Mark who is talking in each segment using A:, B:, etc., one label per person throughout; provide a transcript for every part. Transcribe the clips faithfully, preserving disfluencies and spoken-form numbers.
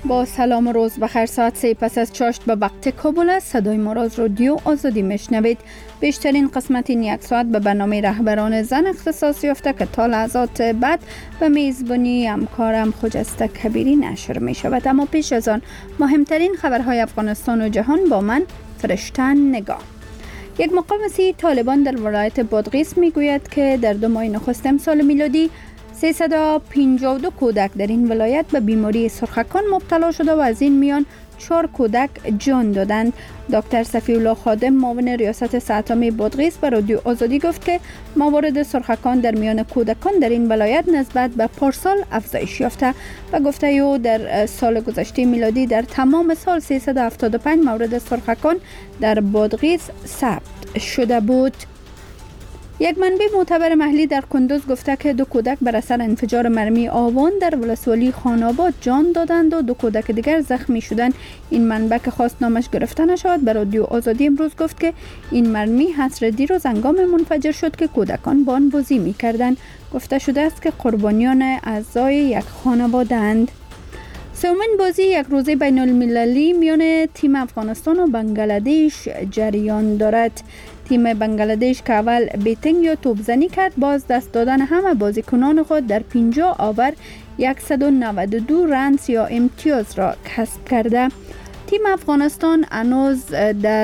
A: با سلام و روز بخیر. ساعت سه پس از چاشت به وقت کابل است. صدای ما را از رادیو آزادی میشنوید. بیشترین قسمت این یک ساعت به برنامه رهبران زن اختصاص یافته که تا لحظات بعد به میزبانی همکارم خجسته کبیری نشر می شود. اما پیش از آن مهمترین خبرهای افغانستان و جهان با من فرشته نگاه. یک مقامسی طالبان در ولایت بادغیس می گوید که در دو ماه نخست امسال میلادی سیصد و پنجاه و دو کودک در این ولایت به بیماری سرخکان مبتلا شده و از این میان چهار کودک جان دادند. دکتر صفی الله خادم معاون ریاست صحت عامه بادغیس به رادیو آزادی گفت که موارد سرخکان در میان کودکان در این ولایت نسبت به پارسال افزایش یافته و گفته او در سال گذشته میلادی در تمام سال سیصد و هفتاد و پنج مورد سرخکان در بادغیس ثبت شده بود. یک منبع معتبر محلی در کندوز گفته که دو کودک بر اثر انفجار مرمی آوان در ولسوالی خاناباد جان دادند و دو کودک دیگر زخمی شدند. این منبع که خواست نامش گرفته نشود به رادیو آزادی امروز گفت که این مرمی حصر دیروز هنگام منفجر شد که کودکان با آن بازی می‌کردند. گفته شده است که قربانیان اعضای یک خانواده‌اند. سومین بازی یک روزه بین المللی میان تیم افغانستان و بنگلادش جریان دارد. تیم بنگلادش که اول بیتینگ یا توپزنی کرد باز دست دادن همه بازیکنان خود در پنجاه آور صد و نود و دو رنز یا امتیاز را کسب کرده. تیم افغانستان هنوز در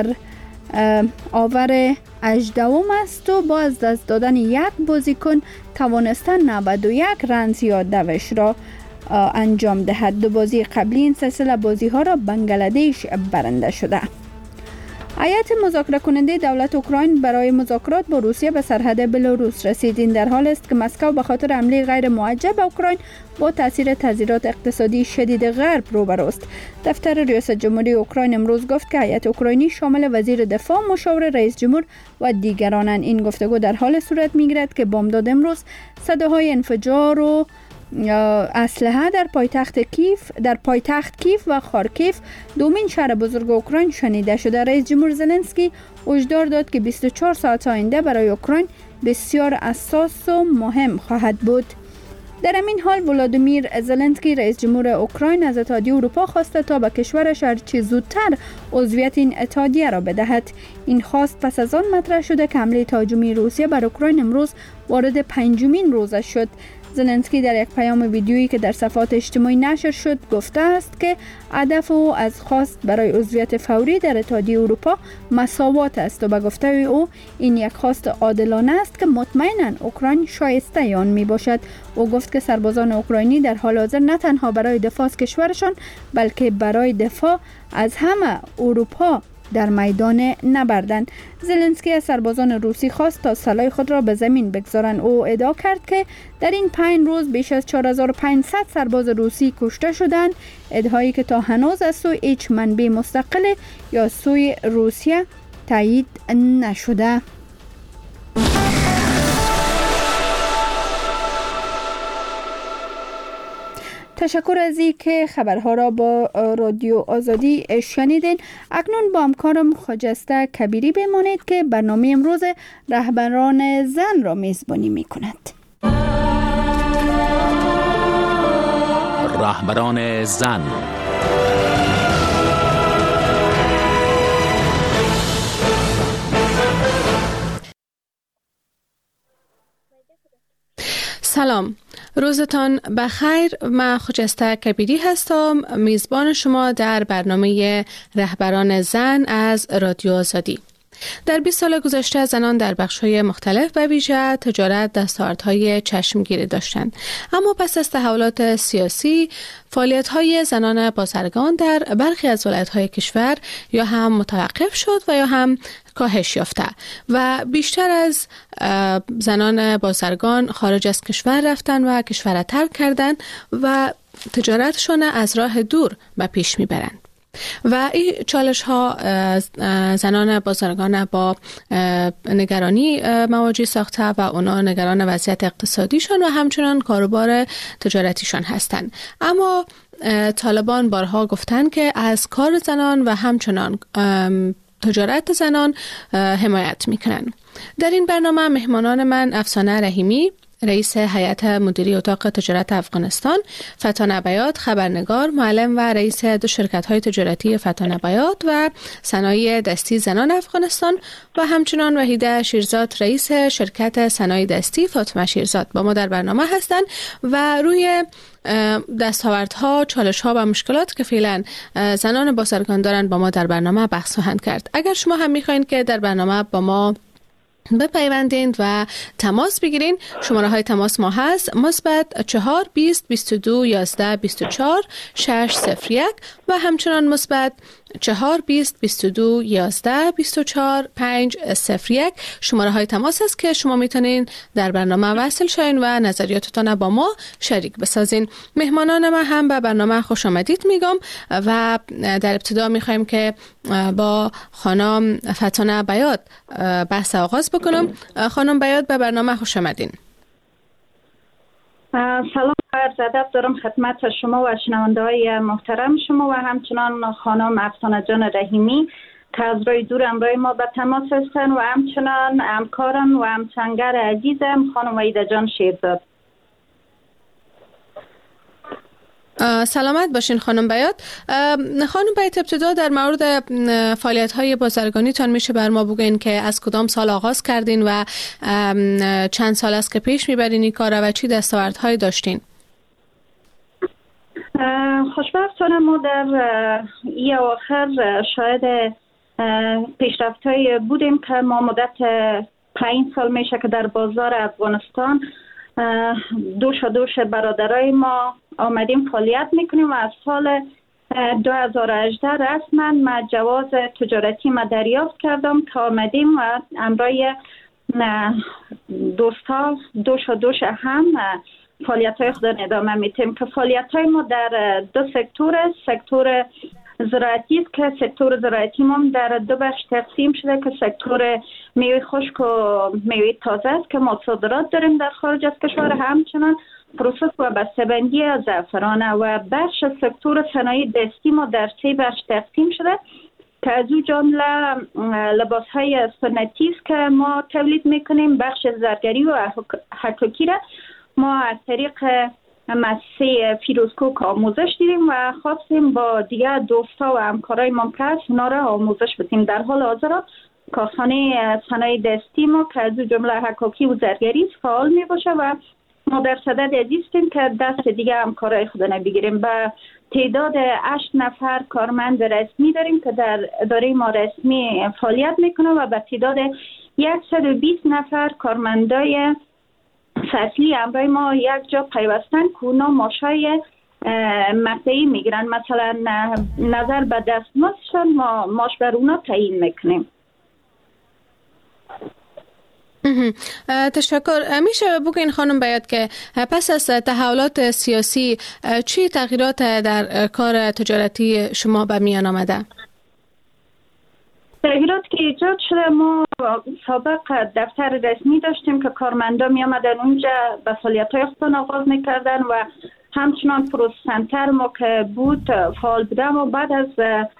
A: آور هجدهم است و با از دست دادن یک بازیکن توانسته نود و یک رنز یا دوش را انجام دهد. دو بازی قبلی این سلسله بازی ها را بنگلادش برنده شده. هیئت مذاکره کننده دولت اوکراین برای مذاکرات با روسیه به سرحد بلاروس رسید. این در حال است که مسکو به خاطر حمله غیر موجه به اوکراین با تاثیر تضییعات اقتصادی شدید غرب روبروست. دفتر ریاست جمهوری اوکراین امروز گفت که هیئت اوکراینی شامل وزیر دفاع، مشاور رئیس جمهور و دیگرانند. این گفتگو در حال صورت میگیرد که بامداد امروز صداهای انفجار و اسلحه در پایتخت کیف در پایتخت کیف و خارکیف دومین شهر بزرگ اوکراین شنیده شده. رئیس جمهور زلنسکی هشدار داد که بیست و چهار ساعت آینده برای اوکراین بسیار حساس و مهم خواهد بود. در این حال ولادیمیر زلنسکی رئیس جمهور اوکراین از اتحادیه اروپا خواسته تا به کشورش هرچه زودتر عضویت این اتحادیه را بدهد. این خواست پس از آن مطرح شده که حمله تهاجمی روسیه بر اوکراین امروز وارد پنجمین روزش شد. زلنسکی در یک پیام ویدیویی که در صفحات اجتماعی نشر شد گفته است که هدف او از خواست برای عضویت فوری در اتحادیه اروپا مساوات است و به گفته او این یک خواست عادلانه است که مطمئناً اوکراین شایسته آن می باشد. او گفت که سربازان اوکراینی در حال حاضر نه تنها برای دفاع از کشورشان بلکه برای دفاع از همه اروپا در میدان نبردند. زلنسکی از سربازان روسی خواست تا سلاح خود را به زمین بگذارند. او ادعا کرد که در این پنج روز بیش از چهار هزار و پانصد سرباز روسی کشته شدند، ادعایی که تا هنوز از سوی هیچ منبع مستقل یا سوی روسیه تایید نشده. تشکر از این که خبرها را با رادیو آزادی شنیدین. اکنون با همکارم خجسته کبیری بمانید که برنامه امروز رهبران زن را میزبانی می کند.
B: رهبران زن.
C: سلام، روزتان بخیر. من خجسته کبیری هستم، میزبان شما در برنامه رهبران زن از رادیو آزادی. در بیست سال گذشته زنان در بخش‌های مختلف و ویژه تجارت دستاوردهای چشمگیری داشتند، اما پس از تحولات سیاسی فعالیت‌های زنان بازرگان در برخی از ولایت‌های کشور یا هم متوقف شد و یا هم کاهش یافته و بیشتر از زنان بازرگان خارج از کشور رفتن و کشور را ترک کردند و تجارتشون از راه دور به پیش میبرند. و این چالش ها زنان بازرگان با نگرانی مواجه ساخته و اونا نگران وضعیت اقتصادیشان و همچنان کاروبار تجارتیشان هستند. اما طالبان بارها گفتند که از کار زنان و همچنان تجارت زنان حمایت میکنن. در این برنامه مهمانان من افسانه رحیمی، رئیس هیئت مدیره اتاق تجارت افغانستان، فتانه بیات خبرنگار، معلم و رئیس دو شرکت‌های تجارتی فتانه بیات و صنایع دستی زنان افغانستان و همچنان وحیده شیرزاد رئیس شرکت صنایع دستی فاطمه شیرزاد با ما در برنامه هستند و روی دستاوردها، چالش‌ها و مشکلات که فعلا زنان بازرگان دارند با ما در برنامه بحث خواهند کرد. اگر شما هم می‌خواین که در برنامه با ما بپیوندین و تماس بگیرین، شماره های تماس ما هست مثبت چهار بیست بیست و دو یازده بیست و چهار شش صفر یک و همچنان مثبت چهار بیست بیست و دو یازده بیست و چهار پنج صفر یک شماره های تماس است که شما میتونین در برنامه وصل شوین و نظریاتتان با ما شریک بسازین. مهمانان ما هم به برنامه خوش آمدید میگم و در ابتدا میخوایم که با خانم فتانه بیات بحث آغاز بکنم. خانم بیات به برنامه خوش آمدین.
B: سلام و عرض ادب دارم خدمت شما و شنونده های محترم شما و همچنان خانم افسانه جان رحیمی که از روی دور امروی ما به تماس هستند و همچنان همکاران و همسنگر عزیزم خانم وحیده جان شیرزاد.
C: سلامت باشین خانم بیات. خانم بیات، ابتدا در مورد فعالیت های بازرگانی تان میشه بر ما بگین که از کدام سال آغاز کردین و چند سال است که پیش میبرین این کار و چی دستاوردهایی داشتین؟
B: خوشبختانه ما در ای آخر شاید پیشرفت‌های بودیم که ما مدت پنج سال میشه که در بازار افغانستان دوش و دوش برادرای ما آمدیم فعالیت میکنیم و از سال دو هزار و هجده رسما ما جواز تجارتی ما دریافت کردم که آمدیم و امرای دوستا دوش و دوش هم فعالیت های خود ادامه میتیم که فعالیت های ما در دو سکتور است. سکتور زراعتی است که سکتور زراعتی ما در دو بخش تقسیم شده که سکتور میوه خشک و میوه تازه است که ما صادرات داریم در خارج از کشور، همچنان پروسس و بسته‌بندی زعفران و بخش سکتور صنایع دستی ما در سه بخش تقسیم شده که از او جمله لباس های سنتی است که ما تولید میکنیم. بخش زرگری و حکاکی را ما از طریق مؤسسه فیروزکوک آموزش دیدیم و خواستیم با دیگر دوستا و همکارای ممکن اونا را آموزش بدیم. در حال حاضر کارخانه صنایع دستی ما که از او جمله حکاکی و زرگری فعال می باشه و ما در صدد عزیزیم که دست دیگه همکارای خود نبگیریم. به تعداد هشت نفر کارمند رسمی داریم که در اداره ما رسمی فعالیت میکنه و به تعداد صد و بیست نفر کارمندای فصلی امرای ما یک جا پیوستن که اونا ماشای مقطعی میگیرن. مثلا نظر به دستمزدشان ما ماش بر اونا تعیین میکنیم.
C: تشکر. میشه بگین خانم بیات که پس از تحولات سیاسی چی تغییرات در کار تجارتی شما به میان آمده؟
B: تغییرات که ایجاد شده، ما سابق دفتر رسمی داشتیم که کارمندا می آمدن اونجا به فعالیت‌های خودشون آغاز می‌کردن و همچنان پروسس سنتر ما که بود فعال بوده. و بعد از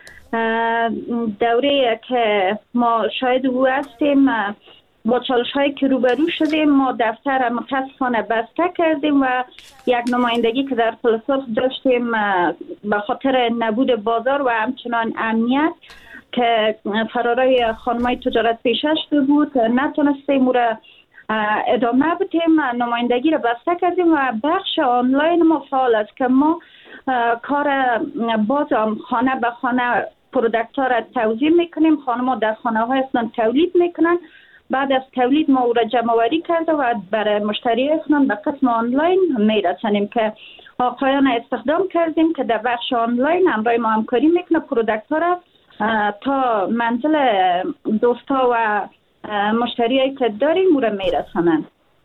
B: دوره که ما شاهد او هستیم با چالش‌هایی که روبرو شدیم، ما دفتر متاسفانه بسته کردیم و یک نمایندگی که در فلسطین داشتیم به خاطر نبود بازار و همچنان امنیت که فرارای خانمای تجارت پیشه شده بود نتونستیم او را ادامه بدیم. نمایندگی را بسته کردیم و بخش آنلاین ما فعال است که ما کار باز خانه به خانه پرودکت ها را توزیع میکنیم. خانم‌ها در خانه های اصلا تولید میکنن، بعد از تولید ما او را جمع آوری کرده و برای مشتری اصلا به قسم آنلاین میرسانیم که آقایان استخدام کردیم که در بخش آنلاین همراه ما همکاری میکنه پرودکت ها را تا منزل دوستا و مشتریایی که داریم او را میرسانند.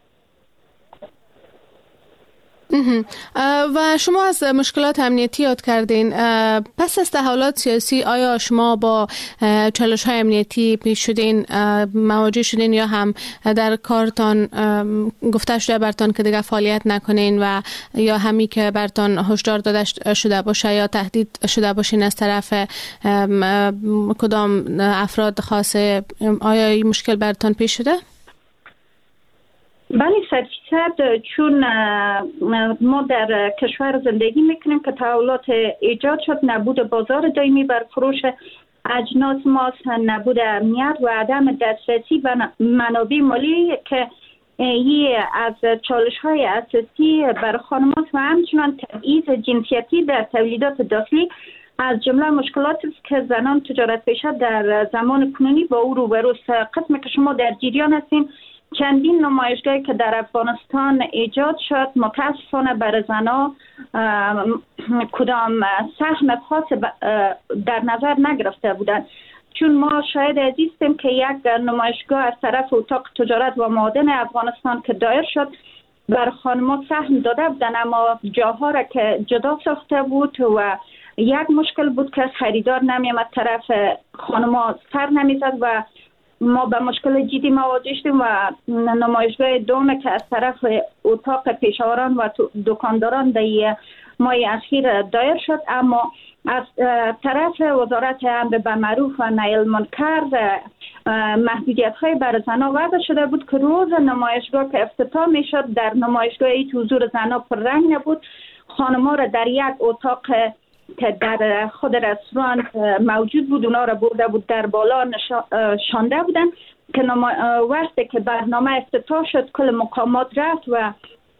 C: و شما از مشکلات امنیتی یاد کردین. پس از تحولات سیاسی آیا شما با چالش های امنیتی پیش شدین، مواجه شدین یا هم در کارتان گفته شده برتان که دیگه فعالیت نکنین و یا همی که برتان هشدار داده شده باشه یا تهدید شده باشین از طرف کدام افراد خاصه، آیا این مشکل برتان پیش شده؟
B: بله صد فیصد، چون ما در کشور زندگی میکنیم که تحولات ایجاد شد، نبود بازار دائمی بر فروش اجناس ماست، نبود امنیت و عدم دسترسی به منابع مالی که این از چالش های اساسی بر خانم‌ها و همچنان تبعیض جنسیتی در تولیدات داخلی از جمله مشکلاتی است که زنان تجارت پیشه در زمان کنونی با او روبروست. قسمی که شما در جریان هستیم چندین نمایشگاهی که در افغانستان ایجاد شد متاسفانه برای زنها کدام سهم خاص در نظر نگرفته بودند، چون ما شاید عزیزیم که یک نمایشگاه از طرف اتاق تجارت و معادن افغانستان که دایر شد بر خانم‌ها سهم داده بودن، اما جاها را که جدا ساخته بود و یک مشکل بود که خریدار نمیامد طرف خانم‌ها سر نمیزد و ما به مشکل جدی مواجه شدیم و نمایشگاه دوم که از طرف اتاق پیشاوران و دکانداران در ماه اخیر دایر شد، اما از طرف وزارت امر بالمعروف و نهی عن المنکر محدودیت های بر زنها وضع شده بود که روز نمایشگاه که افتتاح می شد در نمایشگاه ایت حضور زنها پر رنگ نبود. خانم‌ها را در یک اتاق که در خود رستوران موجود بود اونا را برده بود در بالا شانده بودن که وقتی که برنامه افتتاح شد کل مقامات رفت و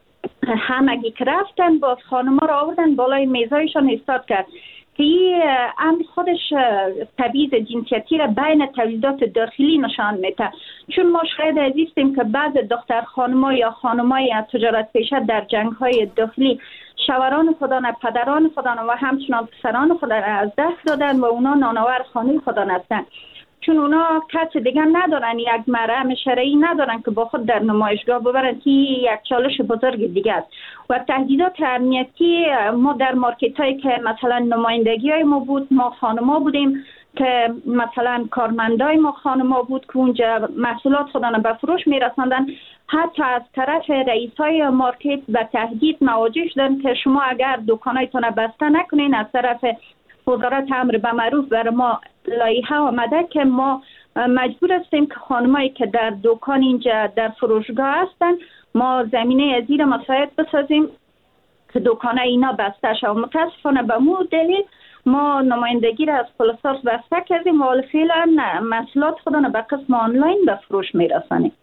B: همگی که رفتن باز خانم‌ها را آوردن بالای میزایشان ایستاد کرد که این امر خودش تبعیض جنسیتی را بین تولیدات داخلی نشان میده، چون ما شاید عزیزیم که بعض دختر خانم‌ها یا خانم‌های تجارت پیشه در جنگ‌های داخلی شوهران خودان، پدران خودان و همچنان پسران خودان از دست دادن و اونا نانآور خانه خودان هستند، چون اونا کس دیگه ندارن، یک مرهم شرعی ندارن که با خود در نمایشگاه ببرن که یک چالش بزرگ دیگه است. و تهدیدات امنیتی ما در مارکت هایی که مثلا نمایندگی های ما بود ما خانما بودیم که مثلا کارمندای ما خانما بود که اونجا محصولات خودان به فروش میرساندن، حتی از طرف رئیس های مارکت به تهدید مواجه شدن که شما اگر دکانایتون بسته نکنین از طرف وزارت امر بالمعروف بر ما لایحه آمده که ما مجبور هستیم که خانمایی که در دکان اینجا در فروشگاه هستن ما زمینه زیر مساعد بسازیم که دکانه اینا بسته شد. متاسفانه به مو دلیل ما نمایندگی را از پولساس بسته کردیم و حال فعلا محصولات خودانو به قسم آنلاین به فروش میرسانیم.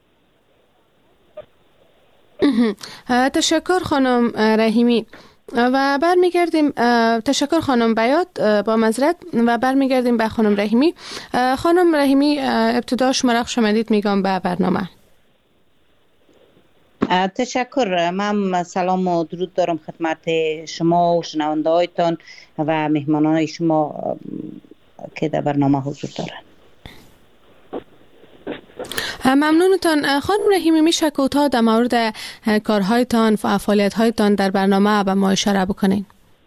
C: تشکر خانم رحیمی و برمیگردیم. تشکر خانم بیات با معذرت و برمیگردیم به خانم رحیمی. خانم رحیمی ابتدا شما را خوش آمدید میگم به برنامه.
D: تشکر. من سلام و درود دارم خدمت شما و شنونده هایتان و مهمانان های شما که در برنامه حضور دارند.
C: ممنونتان. خانم رحیمی میشه کوتاه در مورد کارهایتان و فعالیت‌هایتان در برنامه به ما اشاره بکنین؟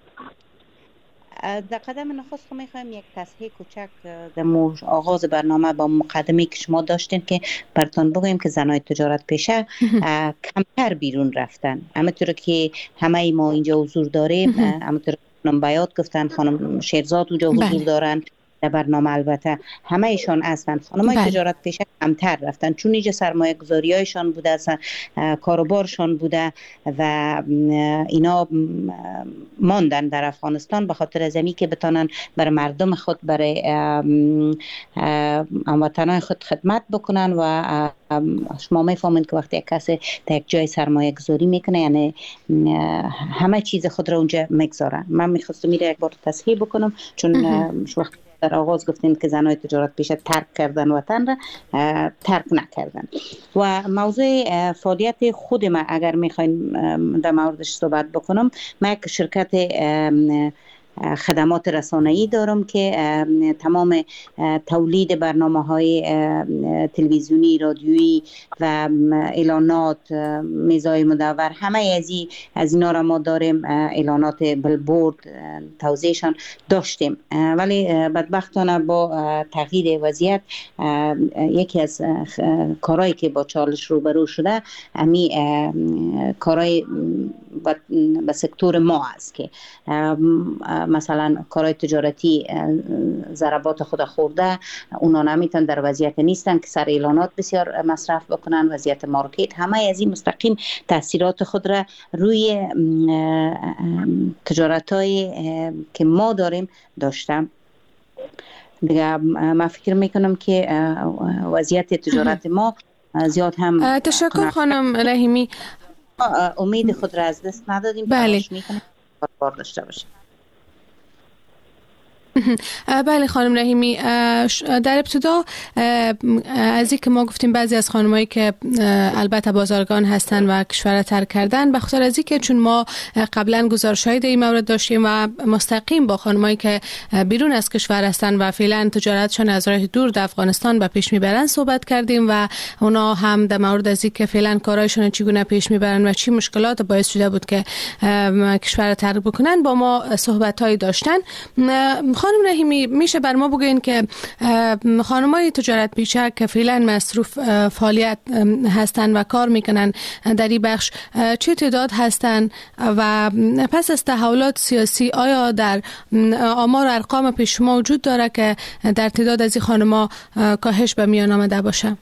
D: در قدم نخست میخوایم یک تصحیح کوچک در آغاز برنامه با مقدمه که شما داشتین که براتون بگویم که زنای تجارت پیشه کمتر بیرون رفتن، همونطور که همه ما اینجا حضور داریم، همونطور خانم بیات گفتن، خانم شیرزاد اونجا حضور دارن در برنامه، البته همه ایشان هستن. خانمای بله. تجارت پیشه کمتر رفتن چون اینجا سرمایه گذاری هایشان بوده، کاروبارشان بوده و اینا ماندن در افغانستان به خاطر از اینکه بتانن برای مردم خود، برای هموطنان خود خدمت بکنن. و شما میفهمید که وقتی یک کسی در یک جای سرمایه گذاری میکنه یعنی همه چیز خود را اونجا میگذارن. من میخواستم میره یک بار تصحیح بکنم چون وقتی در آغاز گفتیم که زنای تجارت پیشه ترک کردن وطن را، ترک نکردن. و موضوع فعالیت خود ما اگر میخواین در موردش صحبت بکنم، من یک شرکت خدمات رسانه‌ای دارم که تمام تولید برنامه‌های تلویزیونی، رادیویی و اعلانات، میزای مدور، همه از این از اینا را ما داریم. اعلانات بلبورد توزیعشان داشتیم، ولی بدبختانه با تغییر وضعیت یکی از کارهایی که با چالش روبرو شده امی کارهای به سکتور ما است که مثلا کارهای تجارتی ضربات خود خورده، اونا نمیتونن در وضعیت نیستن که سر اعلانات بسیار مصرف بکنن، وضعیت مارکت، همه از این مستقیم تاثیرات خود را روی تجارت‌های که ما داریم داشتم. دیگه من فکر میکنم که وضعیت تجارت ما زیاد هم
C: تشکر خانم رحیمی.
D: امید خود را از دست ندادیم.
C: بله.
D: میکنیم کار داشته باشیم.
C: بله خانم رحیمی، در ابتدا از اینکه ما گفتیم بعضی از خانمایی که البته بازرگان هستن و کشور ترک کردن، به خاطر از اینکه چون ما قبلا گزارش‌های در این مورد داشتیم و مستقیم با خانمایی که بیرون از کشور هستن و فعلا تجارتشون از راه دور در افغانستان به پیش میبرن صحبت کردیم و اونا هم در مورد از اینکه فعلا کارایشون چگونه پیش میبرن و چی مشکلات باعث شده بود که کشور ترک بکنن با ما صحبت‌هایی داشتن. خانم رحیمی، میشه بر ما بگوین که خانمای تجارت پیشه که فعلا مصروف فعالیت هستن و کار میکنن در این بخش چه تعداد هستن و پس از تحولات سیاسی آیا در آمار و ارقام پیش شما وجود داره که در تعداد از این خانم‌ها کاهش به میان آمده باشه؟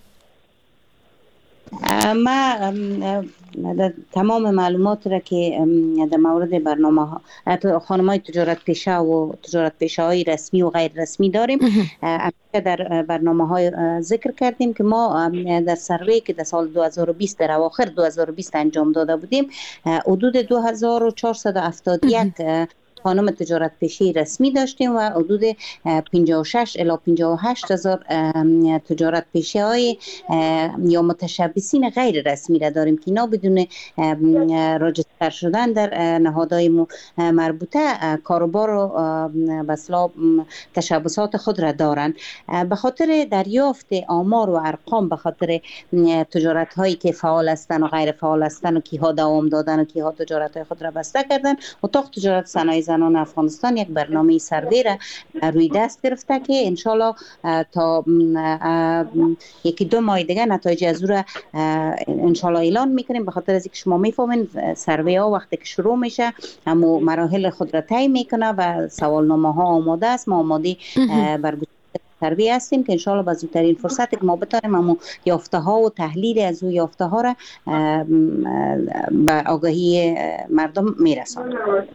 D: ما تمام معلومات را که در مورد برنامه ها خانم‌های تجارت پیشه و تجارت پیشه های رسمی و غیر رسمی داریم، در برنامه های ذکر کردیم که ما در سروی که در سال دو هزار و بیست در اواخر دو هزار و بیست انجام داده بودیم، حدود دو هزار و چهارصد و هفتاد و یک خانم تجارت پیشه رسمی داشتیم و حدود پنجاه و شش الی پنجاه و هشت هزار تجارت پیشه های یا متشبثین غیر رسمی را داریم که اینا بدون راجستر شدن در نهادهای مربوطه کاروبار و بسلا تشبثات خود را دارند. به خاطر دریافت آمار و ارقام، به خاطر تجارت هایی که فعال هستند و غیر فعال هستند و کیها دوام دادن و کیها تجارت های خود را بسته کردن، اتاق تجارت صنایع زنان افغانستان یک برنامه سروی را روی دست گرفته که انشالله تا یکی دو ماه دیگه نتایج از او را انشالله اعلان میکنیم. به خاطر از اینکه شما میفهمین سروی ها وقتی که شروع میشه همو مراحل خود را طی میکنه و سوالنامه ها آماده است. ما آماده برگزار سروی هستیم که انشالله با زودترین فرصت که ما بتانیم همو یافته ها و تحلیل از او یافته ها را به آگاهی مردم میرسانیم.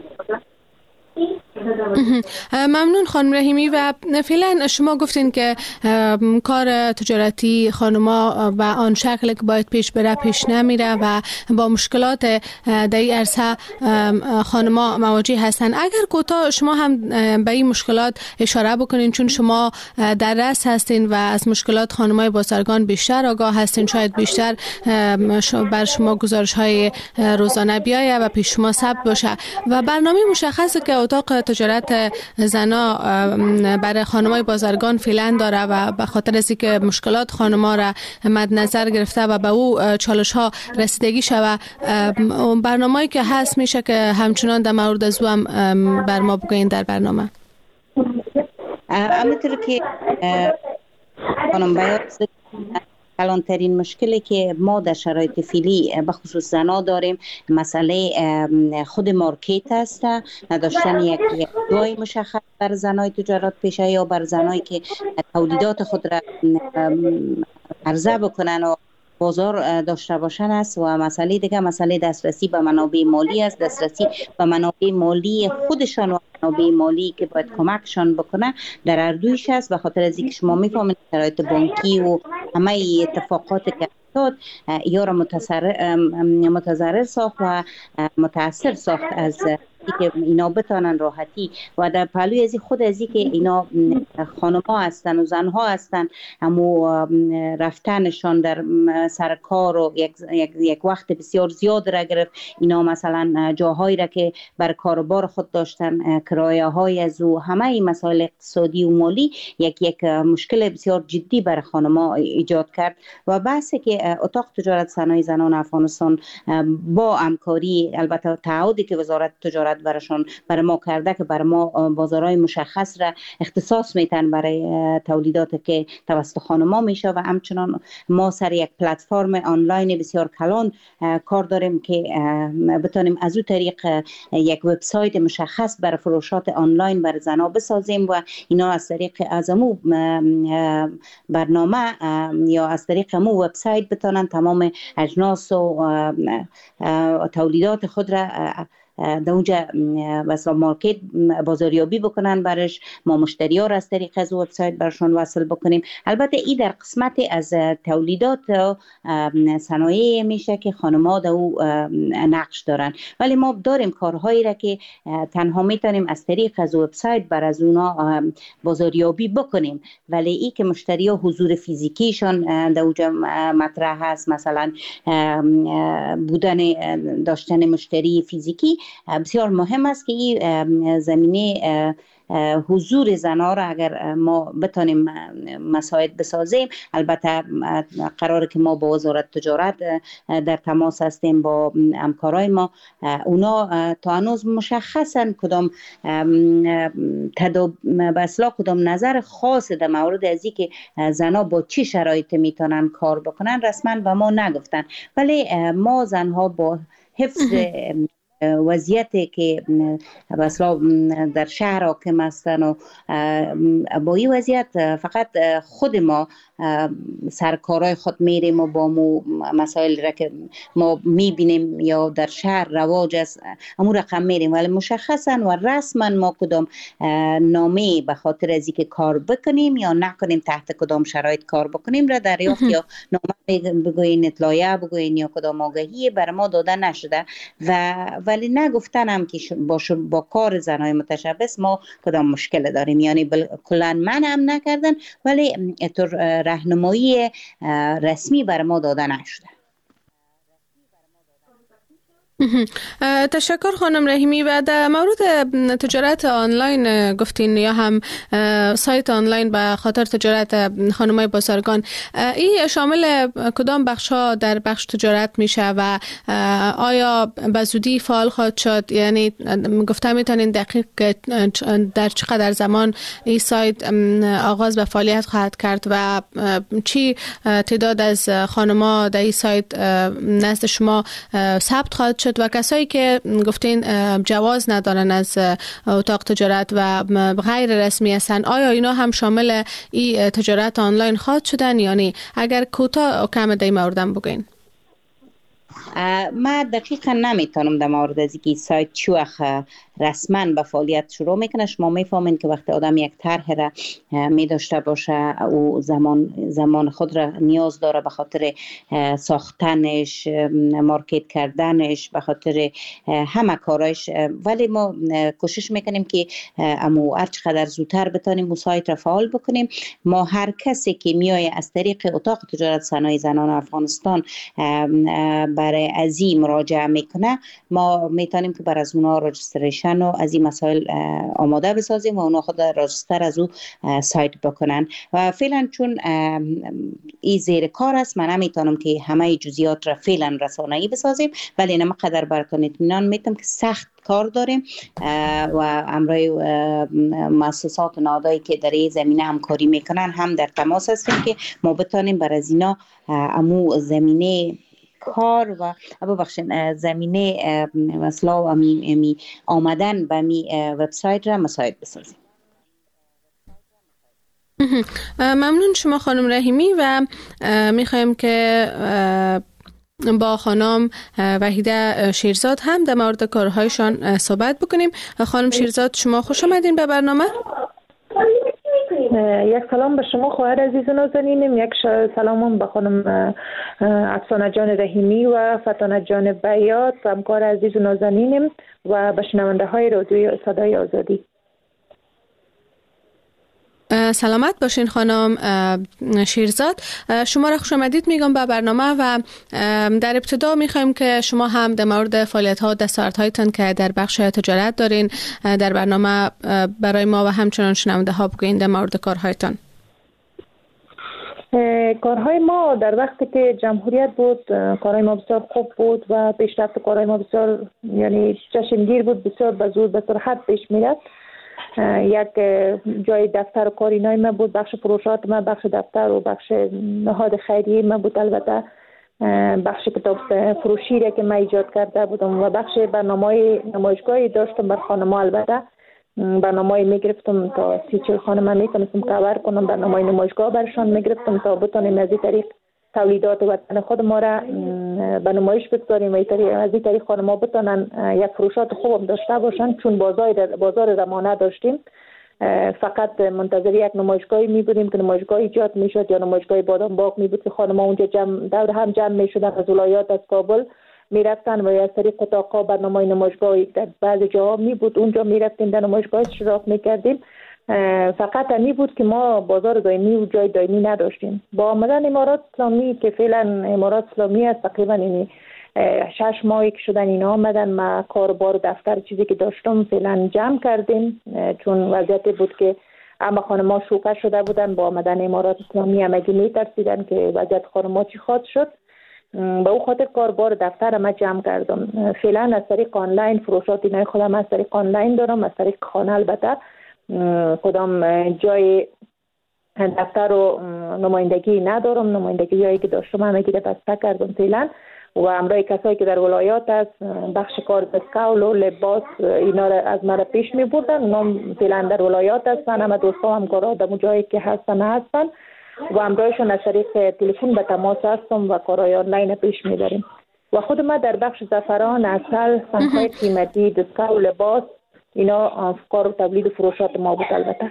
C: ممنون خانم رحیمی. و فعلا شما گفتین که کار تجارتی خانما و آن شکل که باید پیش بره پیش نمیره و با مشکلات در این عرصه خانما مواجه هستن. اگر کوتاه شما هم به این مشکلات اشاره بکنین، چون شما در رأس هستین و از مشکلات خانمای بازرگان بیشتر آگاه هستین، شاید بیشتر بر شما گزارش های روزانه بیایه و پیش شما ثبت باشه و برنامه مشخصه که اتاق تجارت زنا برای خانمای بازرگان فعلا داره و به خاطر از اینکه مشکلات خانما را مد نظر گرفته و به او چالش ها رسیدگی شوه، برنامه‌ای که هست میشه که همچنان در مورد از او هم بر ما بگوین در برنامه.
D: همونطور که خانم بیان کلانترین مشکلی که ما در شرایط فعلی به خصوص زنا داریم مسئله خود مارکت است، نداشتن یک جای مشخص بر زنای تجارت پیشه یا بر زنایی که تولیدات خود را عرضه بکنن و بازار داشته باشن است. و مسئله دیگه مسئله دسترسی به منابع مالی است، دسترسی به منابع مالی خودشان و منابع مالی که باید کمکشان بکنه در هر دویش است. به خاطر از اینکه شما میفهمید شرایط بانکی و همه اتفاقات که افتاد یا را متضرر ساخت و متاثر ساخت از که اینا بتانن راحتی و در پهلوی از خود از که اینا خانم‌ها هستن و زنها هستن، همو رفتنشان در سر کار و یک, یک, یک وقت بسیار زیاد را گرفت. اینا مثلا جاهایی را که بر کاروبار خود داشتن، کرایه های از او، همه این مسائل اقتصادی و مالی یک یک مشکل بسیار جدی بر خانم‌ها ایجاد کرد و بحثی که اتاق تجارت صنایع زنان افغانستان با همکاری البته تعهدی که وزارت تجارت تجارت برشان برای ما کرده که برای ما بازارهای مشخص را اختصاص میتن برای تولیدات که توسط خانما میشه و همچنان ما سر یک پلتفرم آنلاین بسیار کلان کار داریم که بتونیم از او طریق یک وبسایت مشخص برای فروشات آنلاین برای زنا بسازیم و اینا از طریق از امو برنامه یا از طریق امو وبسایت بتونن تمام اجناس و تولیدات خود را در اونجا مثلا مارکت بازاریابی بکنن برش، ما مشتری ها را از طریق از وبسایت برشان وصل بکنیم. البته این در قسمت از تولیدات صنایع میشه که خانم‌ها در او نقش دارن، ولی ما داریم کارهایی را که تنها میتونیم از طریق از وبسایت بر از اونا بازاریابی بکنیم، ولی این که مشتری ها حضور فیزیکیشان در اونجا مطرح هست، مثلا بودن داشتن مشتری فیزیکی بسیار مهم است که این زمینه حضور زنها را اگر ما بتانیم مساعد بسازیم. البته قراره که ما با وزارت تجارت در تماس هستیم با همکارای ما، اونا تا هنوز مشخصا کدام به اصطلاح کدام نظر خاص در مورد از اینکه زنها با چه شرایطی میتونن کار بکنن رسما و ما نگفتن، ولی ما زنها با حفظ وضعیتی که مثلا در شهر حاکم هستن و با این وضعیت فقط خود ما سرکارای خود میریم و با مو مسائل را که ما میبینیم یا در شهر رواج است امو رقم میریم، ولی مشخصا و رسما ما کدام نامه به خاطر از اینکه کار بکنیم یا نکنیم تحت کدام شرایط کار بکنیم را دریافت یا نامه بگوین اطلاعیه بگوین یا کدام آگهی بر ما داده نشده و ولی نگفتن هم که با, با کار زنای متشبث ما کدام مشکل داریم، یعنی کلا من هم نکردن ولی طور راهنمایی رسمی بر ما داده نشده.
C: تشکر خانم رحیمی. و در مورد تجارت آنلاین گفتین یا هم سایت آنلاین به خاطر تجارت خانمای بازرگان، این شامل کدام بخش ها در بخش تجارت میشه و آیا به زودی فعال خواهد شد؟ یعنی گفته میتونین دقیق در چقدر زمان این سایت آغاز به فعالیت خواهد کرد و چی تعداد از خانما در این سایت نزد شما ثبت خواهد شد و کسایی که گفتین جواز ندارن از اتاق تجارت و غیر رسمی هستن، آیا اینا هم شامل این تجارت آنلاین خواهد شدن یا نه؟ اگر کوتاه کم در این موردم بگین.
D: ما دقیقا نمیتونم در مورد از اینکه سایت چه وقت رسما به فعالیت شروع میکنه. شما میفهمین که وقتی آدم یک طرح را می داشته باشه او زمان زمان خود را نیاز داره به خاطر ساختنش، مارکت کردنش، به خاطر همه کارش، ولی ما کوشش میکنیم که امو هر چقدر زودتر بتونیم اون سایت را فعال بکنیم. ما هر کسی که میای از طریق اتاق تجارت صنایع زنان افغانستان برای ازی مراجعه میکنه، ما میتونیم که بر از اونها رجستریشن و از این مسائل آماده بسازیم و اونا خود راجستر از او سایت بکنن. و فعلا چون این زیر کار است من نمیتونم که همه جزئیات را فعلا رسانه‌ای بسازیم، ولی نما قدر براتون اطمینان میتونم که سخت کار داریم و امروی مؤسسات نهادهایی که در این زمینه همکاری میکنن هم در تماس هستیم که ما بتونیم بر از اینا امو زمینه کار و ببخشید زمینه مثلا امی, امی آمدن به می وبسایت را مساعد بسازیم.
C: ممنون شما خانم رحیمی و میخوایم که با خانم وحیده شیرزاد هم در مورد کارهایشان صحبت بکنیم. خانم شیرزاد شما خوش آمدین به برنامه.
E: یک سلام به شما خواهر عزیز نازنینم، یک سلام به خانم افسانه جان رحیمی و فتانه جان بیات همکار عزیز نازنینم و به شنونده های رادیوی صدای آزادی.
C: سلامت باشین خانم شیرزاد. شما را خوش آمدید میگم به برنامه و در ابتدا میخوایم که شما هم در مورد فعالیت ها و دستاورد هایتان که در بخش تجارت دارین در برنامه برای ما و همچنان شنونده ها بگوین در مورد کارهایتان.
E: کارهای ما در وقتی که جمهوریت بود کارهای ما بسیار خوب بود و پیشرفت کارهای ما بسیار یعنی چشمگیر بود، بسیار به زور به سرعت پیش میرفت. یک جای دفتر و کاری نای ما بود، بخش فروشات ما، بخش دفتر و بخش نهاد خیریه ما بود، البته بخش کتاب فروشی را که ما ایجاد کرده بودم و بخش برنامه نمایشگاهی داشتم بر خانم‌ها. البته برنامه میگرفتم تا سی چل خانم میتونستم کاور کنم، برنامه نمایشگاه برشان میگرفتم تا بتونیم از این طریق تولیدات وطن خود ما را به نمایش بگذاریم و از این طریق خانم‌ها بتونن یک فروشات خوب داشته باشن، چون بازار بازار رمانه داشتیم. فقط منتظر یک نمایشگاهی می بودیم که نمایشگاه ایجاد می شد یا نمایشگاه بادام باغ می بود که خانم‌ها اونجا جمع دور هم جمع می شدن، از ولایات از کابل می رفتن و از طریق اتاق‌ها برنامه نمایشگاهی در بعضی جاها می بود، اونجا می رفتیم در نمایشگاه اشتراک می کردیم. فقط می بود که ما بازار دائمی و جای دائمی نداشتیم. با آمدن امارات اسلامی که فعلا امارات اسلامی است، تقریبا اینی شش ماهی که شدن اینا آمدن، ما کاربار دفتر چیزی که داشتم فعلا جمع کردیم، چون وضعیتی بود که اما خانم‌ها شوکه شده بودن. با آمدن امارات اسلامی همگی میترسیدن که وضعیت خانم‌ها چی خواهد شد. به او خاطر کاربار دفتر ما جمع کردم. فعلا از طریق آنلاین فروشات اینای خودم از طریق آنلاین دارم، از طریق خانه البته کدام جای دفتر و نمایندگی ندارم. نمایندگی جایی که داشتم همگی را بسته کردم فعلا و همراه کسایی که در ولایات است بخش کار دستکول و لباس اینا را از مرا پیش می بردن. اونا فعلا در ولایات هستن، همه دوستا هم کارا در جایی که هستن هستن و همراهشون از طریق تلفن به تماس هستم و کارهای آنلاین پیش می بریم. و خود ما در بخش زعفران، عسل، سنگ‌های قیمتی، دستکول، لباس اینا کار و تولید فروشات ما بود البته.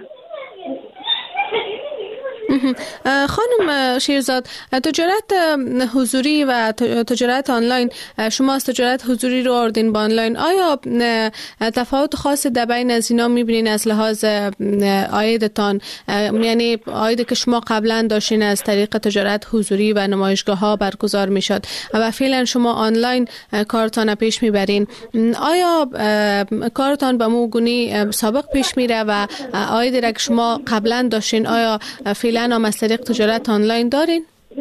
C: خانم شیرزاد، تجارت حضوری و تجارت آنلاین، شما از تجارت حضوری رو آوردین با آنلاین، آیا تفاوت خاص در بین از اینا میبینین از لحاظ عایدتان؟ یعنی عایدی که شما قبلا داشتین از طریق تجارت حضوری و نمایشگاه ها برگزار میشد و فعلا شما آنلاین کارتان پیش میبرین، آیا کارتان به موگونی سابق پیش میره و عایدی را که شما قبلا داشتین آیا فعلا هم از طریق تجارت آنلاین دارین؟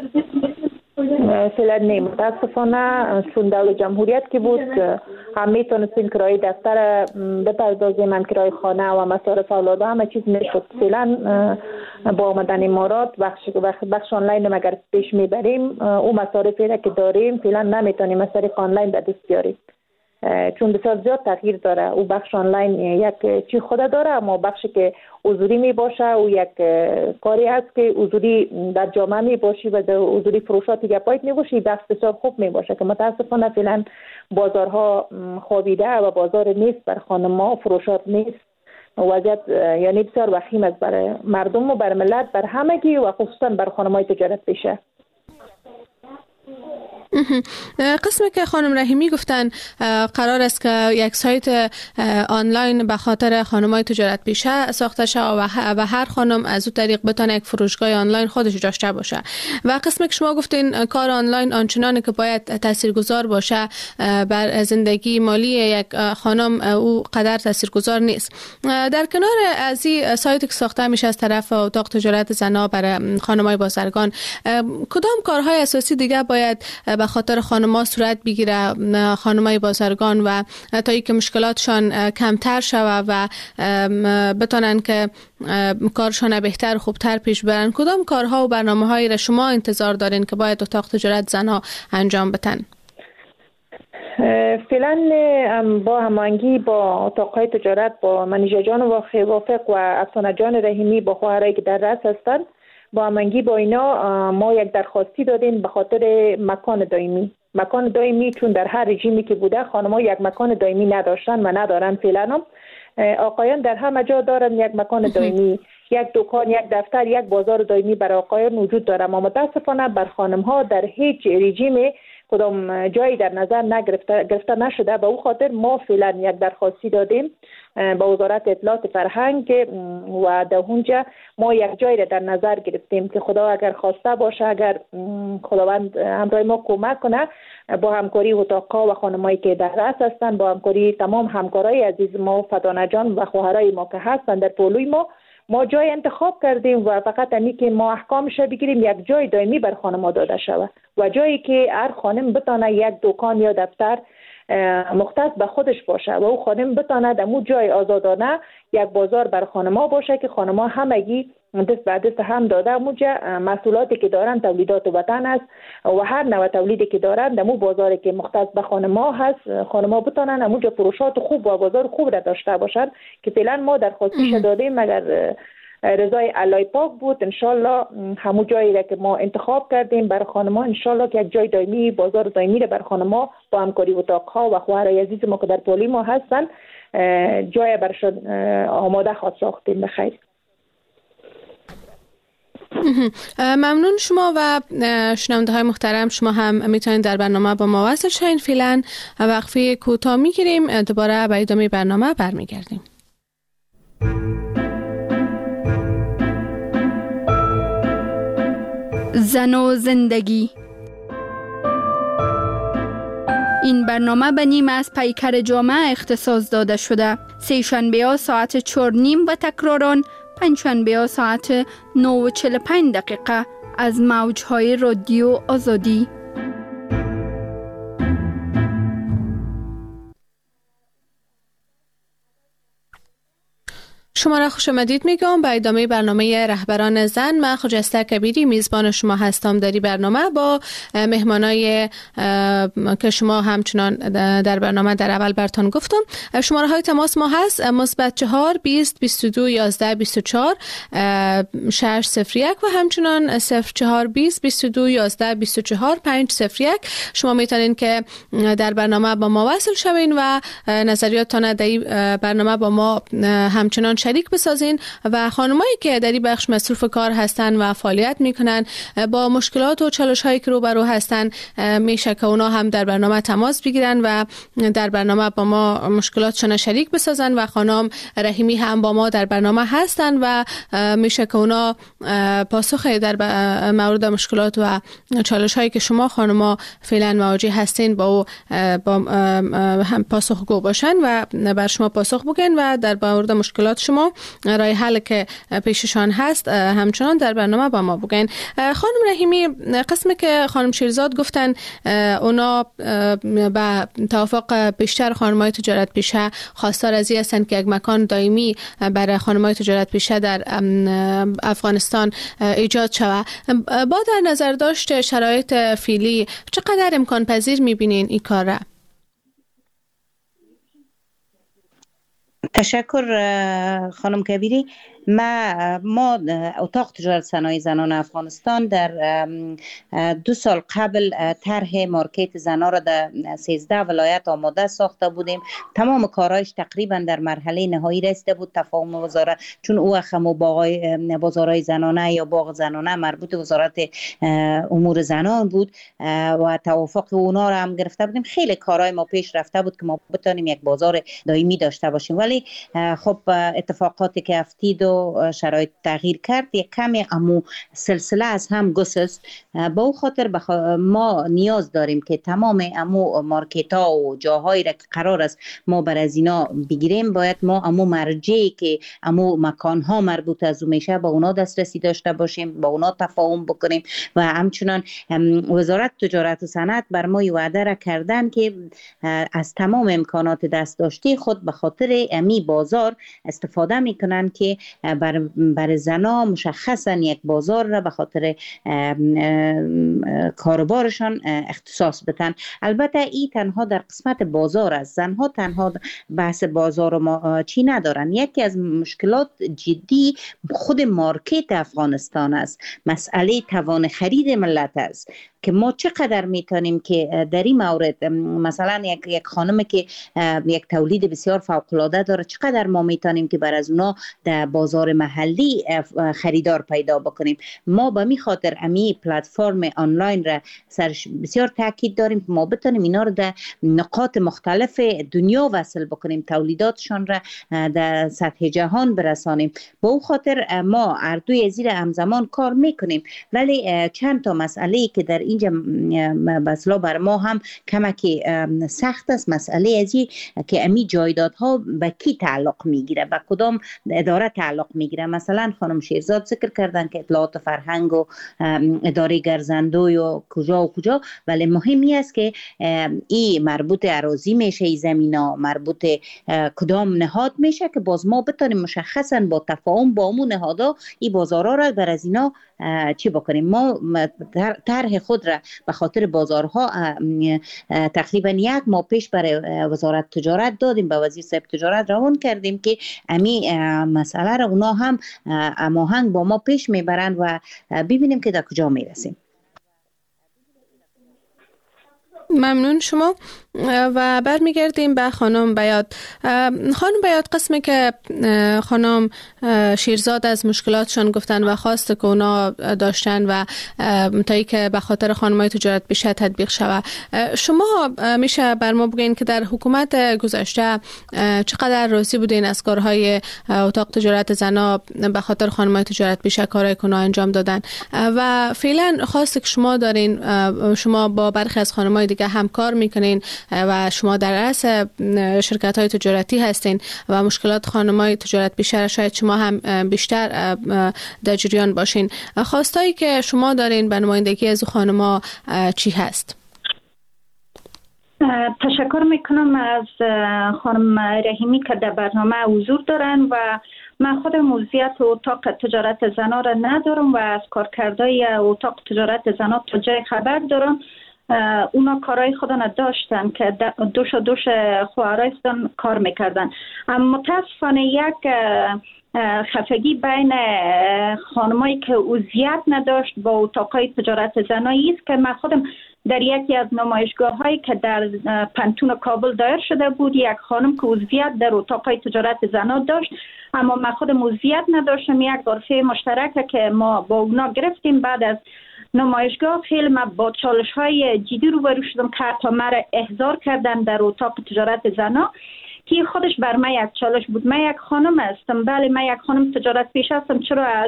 E: فعلا نه، متاسفانه چون دولت جمهوریت که بود هم میتونستیم کرایه دفتر بپردازیم، هم کرایه خانه و مصارف اولاد و همه چیز میشد. فعلا با آمدن امارات بخش بخش آنلاین مگر پیش میبریم، او مصارفی را که داریم فعلا نمیتونیم از طریق آنلاین به دست بیاریم، چون بسیار زیاد تغییر داره. او بخش آنلاین یک چی خود داره، اما بخشی که حضوری می باشه او یک کاری هست که حضوری در جامعه می باشی و در حضوری فروشاتی گپایت می باشی، بخش بسیار خوب می باشه که متاسفانه فعلا بازارها خوابیده و بازار نیست بر خانم‌ها، فروشات نیست. وضعیت یعنی بسیار وخیم است برای مردم و بر ملت، بر همگی و خصوصا بر خانم‌های تجارت پیشه.
C: قسمی که خانم رحیمی گفتن قرار است که یک سایت آنلاین به خاطر خانم‌های تجارت پیشه ساخته شود و هر خانم از اون طریق بتونه یک فروشگاه آنلاین خودش داشته باشه. و قسمی که شما گفتین کار آنلاین آنچنانی که باید تاثیرگذار باشه بر زندگی مالی یک خانم او قدر تاثیرگذار نیست. در کنار از این سایتی که ساخته میشه از طرف اتاق تجارت زنان برای خانم‌های بازرگان، کدام کارهای اساسی دیگه باید به خاطر خانم‌ها صورت بگیره، خانم‌های بازرگان، و تا اینکه مشکلاتشان کمتر شود و بتونن که کارشان بهتر و خوبتر پیش برن؟ کدام کارها و برنامه‌هایی را شما انتظار دارین که باید اتاق تجارت زنها انجام بدن؟
E: فعلا با هماهنگی با اتاق‌های تجارت، با منیژه جان وافق و افسانه جان رحیمی، با خواهرایی که در رأس هستند، با هماهنگی با اینا ما یک درخواستی دادیم به خاطر مکان دائمی. مکان دائمی چون در هر رژیمی که بوده خانم‌ها یک مکان دائمی نداشتن و ندارن فعلا هم. آقایان در همه جا دارن یک مکان دائمی، یک دکان، یک دفتر، یک بازار دائمی برای آقایان وجود داره، اما متاسفانه بر خانم‌ها در هیچ رژیم کدام جایی در نظر نگرفته گرفته نشده. به او خاطر ما فعلا یک درخواستی دادیم با وزارت اطلاعات فرهنگ و در اونجا ما یک جایی را در نظر گرفتیم که خدا اگر خواسته باشه، اگر خداوند همراه ما کمک کنه، با همکاری اتاق‌ها و خانمایی که در رأس هستند، با همکاری تمام همکارای عزیز ما، فدانه جان و خواهرای ما که هستند در پولوی ما، ما جای انتخاب کردیم و فقط اینی که ما احکامش بگیریم یک جای دائمی بر خانم‌ها داده شود و جایی که هر خانم بتانه یک دکان یا دفتر مختص به خودش باشه و او خانم بتانه در مو جای آزادانه یک بازار بر خانم‌ها باشه که خانم‌ها همگی دست به دست هم داده موجه محصولاتی که دارن تولیدات وطن است و هر نوع تولیدی که دارن در مو بازاری که مختص به خانم‌ها هست خانم‌ها بتانن موجه فروشات خوب و بازار خوب را داشته باشن که فعلا ما درخواستش دادیم مگر رضای علای پاک بود. انشالله همون جایی را که ما انتخاب کردیم برای خانم‌ها انشالله که یک جای دائمی بازار دائمی را برای خانم‌ها با همکاری اتاق‌ها و خواهرای عزیز ما که در پولی ما هستن جای برشان آماده خواهد ساختیم. بخیر.
C: ممنون شما و شنونده های محترم. شما هم میتونید در برنامه با ما وصل شین. فعلا وقفه کوتاه میگیریم، دوباره به ادامه برنامه برمیگردیم.
A: زن و زندگی. این برنامه به نیم از پیکر جامعه اختصاص داده شده. سه شنبه ها ساعت چهار نیم و تکراران پنج شنبه ها ساعت نه و چهل و پنج دقیقه از موجهای رادیو آزادی.
C: شما را خوش آمدید میگم به ادامه برنامه رهبران زن. من خجسته کبیری میزبان شما هستم در این برنامه با مهمانای که شما همچنان در برنامه در اول براتون گفتم. شماره های تماس ما هست مثبت چهار بیست بیست و دو یازده بیست و چهار شش صفر یک و همچنان صفر چهار بیست بیست و دو یازده بیست و چهار پنج صفر یک. شما میتونین که در برنامه با ما وصل شوین و نظریاتتان در این برنامه با ما همچنان شریک بسازین و خانمایی که در این بخش مصروف کار هستن و فعالیت میکنن با مشکلات و چالش هایی که روبرو هستن میشه که اونا هم در برنامه تماس بگیرن و در برنامه با ما مشکلاتشون شریک بسازن و خانم رحیمی هم با ما در برنامه هستن و میشه که اونا پاسخ در مورد مشکلات و چالش هایی که شما خانما فعلا مواجه هستین با او با هم پاسخگو باشن و بر شما پاسخ بگن و در مورد مشکلات شما رای حل که پیششان هست همچنان در برنامه با ما بگن. خانم رحیمی، قسمی که خانم شیرزاد گفتن اونا به توافق بیشتر خانمای تجارت پیشه خواستار از این هستند که یک مکان دائمی برای خانمای تجارت پیشه در افغانستان ایجاد شود. با در نظر داشت شرایط فعلی چقدر امکان پذیر میبینین این کار را؟
D: تشکر خانم کبیری. ما ما اتاق تجارت صنایع زنان افغانستان در دو سال قبل طرح مارکت زنان را در سیزده ولایت آماده ساخته بودیم. تمام کارهایش تقریبا در مرحله نهایی رسیده بود. تفاهم وزارت چون او خمو باغای بازارهای زنانه یا باغ زنانه مربوط به وزارت امور زنان بود و توافق اونا را هم گرفته بودیم. خیلی کارهای ما پیش رفته بود که ما بتونیم یک بازار دائمی داشته باشیم، ولی خب اتفاقاتی که افتید و شرایط تغییر کرد یک کمی امو سلسله از هم گسست. با او خاطر بخ... ما نیاز داریم که تمام امو مارکت ها و جاهایی را که قرار است ما بر از اینا بگیریم باید ما امو مرجعی که امو مکان ها مربوط از او میشه با اونا دسترسی داشته باشیم، با اونا تفاهم بکنیم و همچنان وزارت تجارت و صنعت بر ما وعده را کردن که از تمام امکانات دست داشته خود به خاطر امی بازار استفاده میکنن که بر, بر زنا مشخصا یک بازار را به خاطر کاربارشان اختصاص بدن. البته این تنها در قسمت بازار است. زنها تنها بحث بازار ما چی ندارن. یکی از مشکلات جدی خود مارکت افغانستان است. مسئله توان خرید ملت است که ما چقدر میتونیم که در این مورد مثلا یک یک خانم که یک تولید بسیار فوق العاده داره چقدر ما میتونیم که بر از اونا در بازار محلی خریدار پیدا بکنیم. ما به می خاطر امی پلتفرم آنلاین را سرش بسیار تاکید داریم که ما بتونیم اینا رو در نقاط مختلف دنیا وصل بکنیم، تولیداتشان را در سطح جهان برسانیم. با اون خاطر ما اردوی زیر همزمان کار میکنیم، ولی چند تا مسئله که در این اینجا مثلا بر ما هم کمک سخت است مسئله ازی که امی جایدادها به کی تعلق میگیره، به کدام اداره تعلق میگیره. مثلا خانم شیرزاد ذکر کردن که اطلاعات فرهنگ و اداره گرزندوی و کجا و کجا، ولی مهمی است که این مربوط اراضی میشه، این زمینا مربوط کدام نهاد میشه که باز ما بتونیم مشخصا با تفاهم با امون نهادا این بازارها را بر از اینا چی بکنیم. ما طرح خود را به خاطر بازارها تقریبا یک ماه پیش برای وزارت تجارت دادیم، به وزیر صاحب تجارت روان کردیم که امی مسئله را اونا هم هماهنگ با ما پیش میبرند و ببینیم که در کجا میرسیم.
C: ممنون شما. و برمیگردیم به خانم بیات. خانم بیات، قسمی که خانم شیرزاد از مشکلاتشان گفتن و خواست که اونا داشتن و تایی که به خاطر خانمای تجارت بیشتر تطبیق شوه، شما میشه بر ما بگین که در حکومت گذشته چقدر راضی بودین از کارهای اتاق تجارت زنا به خاطر خانمای تجارت بیشتر کارهای که اونا انجام دادن و فعلا خواست که شما دارین، شما با برخی از خانمای دیگه همکار میکنین و شما در رأس شرکت های تجارتی هستین و مشکلات خانمای تجارت بیشتر، شاید شما هم بیشتر در جریان باشین. خواستایی که شما دارین به نمایندگی از خانما چی هست؟
B: تشکر میکنم از خانم رحیمی که در برنامه حضور دارن و من خودم موضوعیت اتاق تجارت زنا را ندارم و از کارکردهای اتاق تجارت زنا تا جای خبر دارم. اونا کارهای خودن داشتن که دوش و دوش خواهرای خودن کار میکردن. اما متاسفانه یک خفگی بین خانمایی که عضویت نداشت با اتاقای تجارت زنایی است که من خودم در یکی از نمایشگاه هایی که در پنتون کابل دایر شده بود، یک خانم که عضویت در اتاقای تجارت زنا داشت اما من خودم عضویت نداشتم. یک غرفه مشترکه که ما با اونا گرفتیم. بعد از نمایشگاه خیلی من با چالش های جدی روبرو شدم که حتی مرا احضار کردن در اتاق تجارت زنا که خودش بر من یک چالش بود. من یک خانم هستم، بله من یک خانم تجارت پیش هستم، چرا از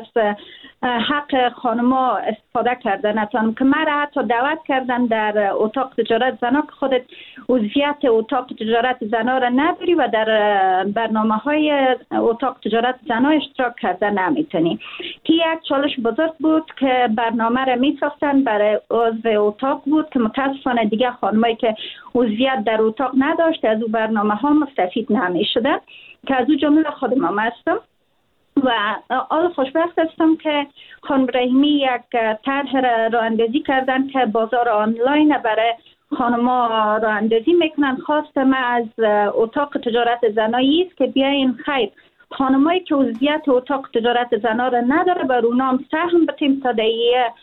B: حق خانما استفاده کردن نتونم که مرا حتی دعوت کردن در اتاق تجارت زنا که خودت عضویت اتاق تجارت زنا را نداری و در برنامه های اتاق تجارت زنا اشتراک کردن نمیتونی. که یک چالش بزرگ بود که برنامه را میساختن برای عضو اتاق بود که متاسفانه دیگه خانمایی که عضویت در اتاق نداشت از او برنامه ها مستفید نمیشدن که از او جمله خودم هم هستم. و آل خوشبخت هستم که خانم رحیمی یک طرح را اندازی کردن که بازار آنلاین برای خانما را اندازی میکنن. خواست من از اتاق تجارت زنایی است که بیاین خیر خانمایی که عضویت اتاق تجارت زنا را نداره بر اونا هم سهم بتیم تا در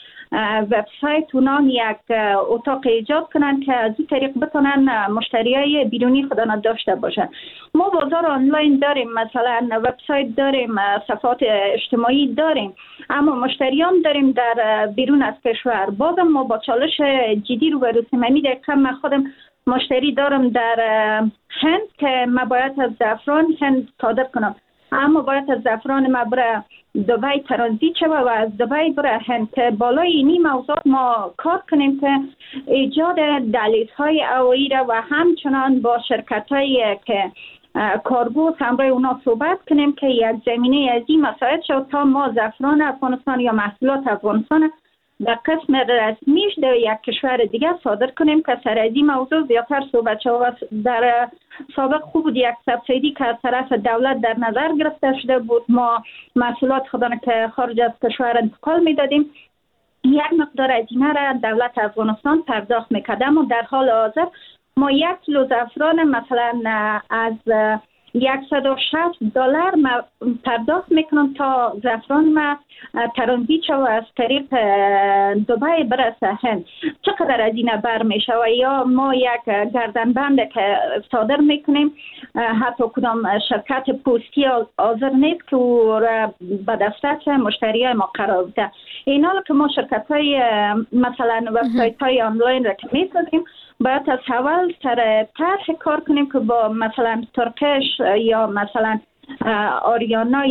B: وبسایت اونان یک اتاق ایجاد کنن که از این طریق بتونن مشتریای بیرونی خودنا داشته باشن. ما بازار آنلاین داریم، مثلا وبسایت داریم، صفحات اجتماعی داریم، اما مشتریان داریم در بیرون از کشور. بازم ما با چالش جدی روبرو هستیم. همین دقیقا من خودم مشتری دارم در هند که من باید از زعفران هند صادر کنم، اما باید از زعفران ما بره دبی ترانزیت شوه و از دبی بره هند. بالای اینی موضوع ما کار کنیم که ایجاد دهلیزهای هوایی را و همچنان با شرکت هایی که کارگو همراه اونا صحبت کنیم که یک زمینه از این مساعد شد تا ما زعفران افغانستان یا محصولات افغانستان در قسم رسمیش در یک کشور دیگه صادر کنیم که سر از این موضوع زیادتر صحبت شد. در سابق خوب بود یک سبسیدی که از طرف دولت در نظر گرفته شده بود، ما محصولات خودمان که خارج از کشور انتقال میدادیم، یک مقدار از اینها را دولت افغانستان پرداخت میکرد. اما در حال حاضر ما یک کیلو زعفران مثلا از صد و شصت دلار پرداخت میکنم تا زعفران ما ترانزیت شو از طریق دبی برسه هند. چقدر از این بر میشه؟ و یا ما یک گردنبند که صادر میکنیم، حتی کدام شرکت پستی حاضر نیست که او را به دسترس مشتری ما قرار بده. اینا که ما شرکت های مثلا وبسایت های آنلاین را که میسازیم باید از اول سر طرح کار کنیم که با مثلا ترکش یا مثلا آریانا یا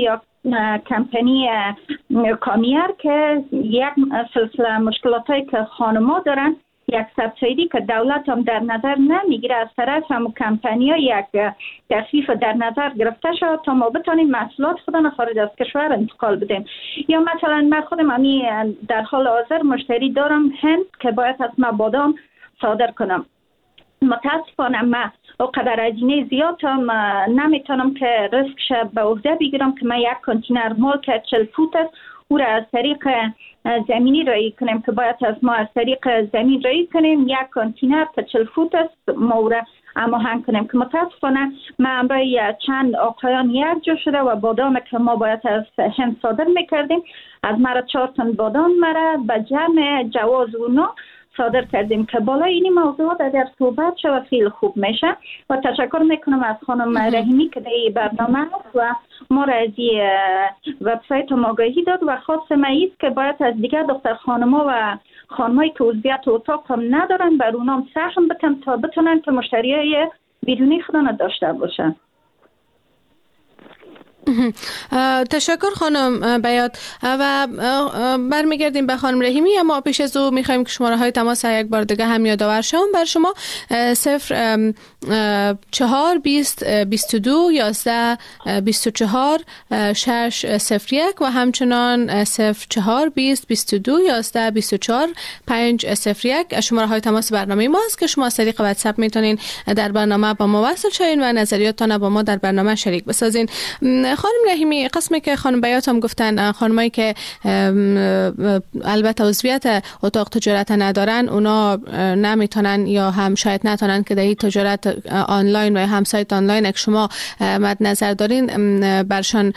B: کمپانی کامیر که یک سلسله مشکلاتی که خانما دارن، یک سبسیدی که دولت هم در نظر نمیگیره از طرف هم کمپانی ها یک تخفیف در نظر گرفته شد تا ما بتانیم محصولات خودمون خارج از کشور انتقال بدیم. یا مثلا من خودم امی در حال حاضر مشتری دارم هند که باید از ما بادام صادر کنم. متاسفانه من اونقدر هزینه زیاد هم نمیتونم که ریسکش به عهده بگیرم که من یک کانتینر مال که چهل فوت است او را از طریق زمینی رایی کنیم که باید از ما از طریق زمین رایی کنیم. یک کانتینر که چهل فوت است ما او را هماهنگ کنیم که متاسفانه ما امروز چند آقایان یک جا شده و بادام که ما باید از هند صادر میکردیم از مرا چهار تن بادام مرا به جمع جواز اونا صادر کردیم که بالای این موضوعات اگر صحبت شد خیلی خوب میشه. و تشکر میکنم از خانم رحیمی که در این برنامه هست و ما را از این وبسایت هم آگاهی داد و خواستم ایست که باید از دیگر دختر خانما و خانمایی که عضویت اتاق هم ندارن بر اونام سهم بتن تا بتونن که مشتریای بیرونی خودن داشته باشن.
C: تشکر خانم بیات و برمیگردیم به خانم رحیمی، اما پیش از او میخوایم که شماره های تماس یک بار دیگه هم یادآور شوم بر شما: صفر چهار بیست بیست و دو یازده بیست و چهار شش صفر یک و همچنان صفر چهار بیست بیست و دو یازده بیست و چهار پنج صفر یک شماره های تماس برنامه ماست که شما از طریق واتساپ میتونین در برنامه با ما وصل شوین و نظریاتتان با ما در برنامه شریک بسازین. خانم رحیمی، قسمی که خانم بیات هم گفتن خانمایی که البته عضویت اتاق تجارت ندارن اونا نمیتونن یا هم شاید نتونن که در این تجارت آنلاین و هم سایت آنلاین که شما مد نظر دارین برشان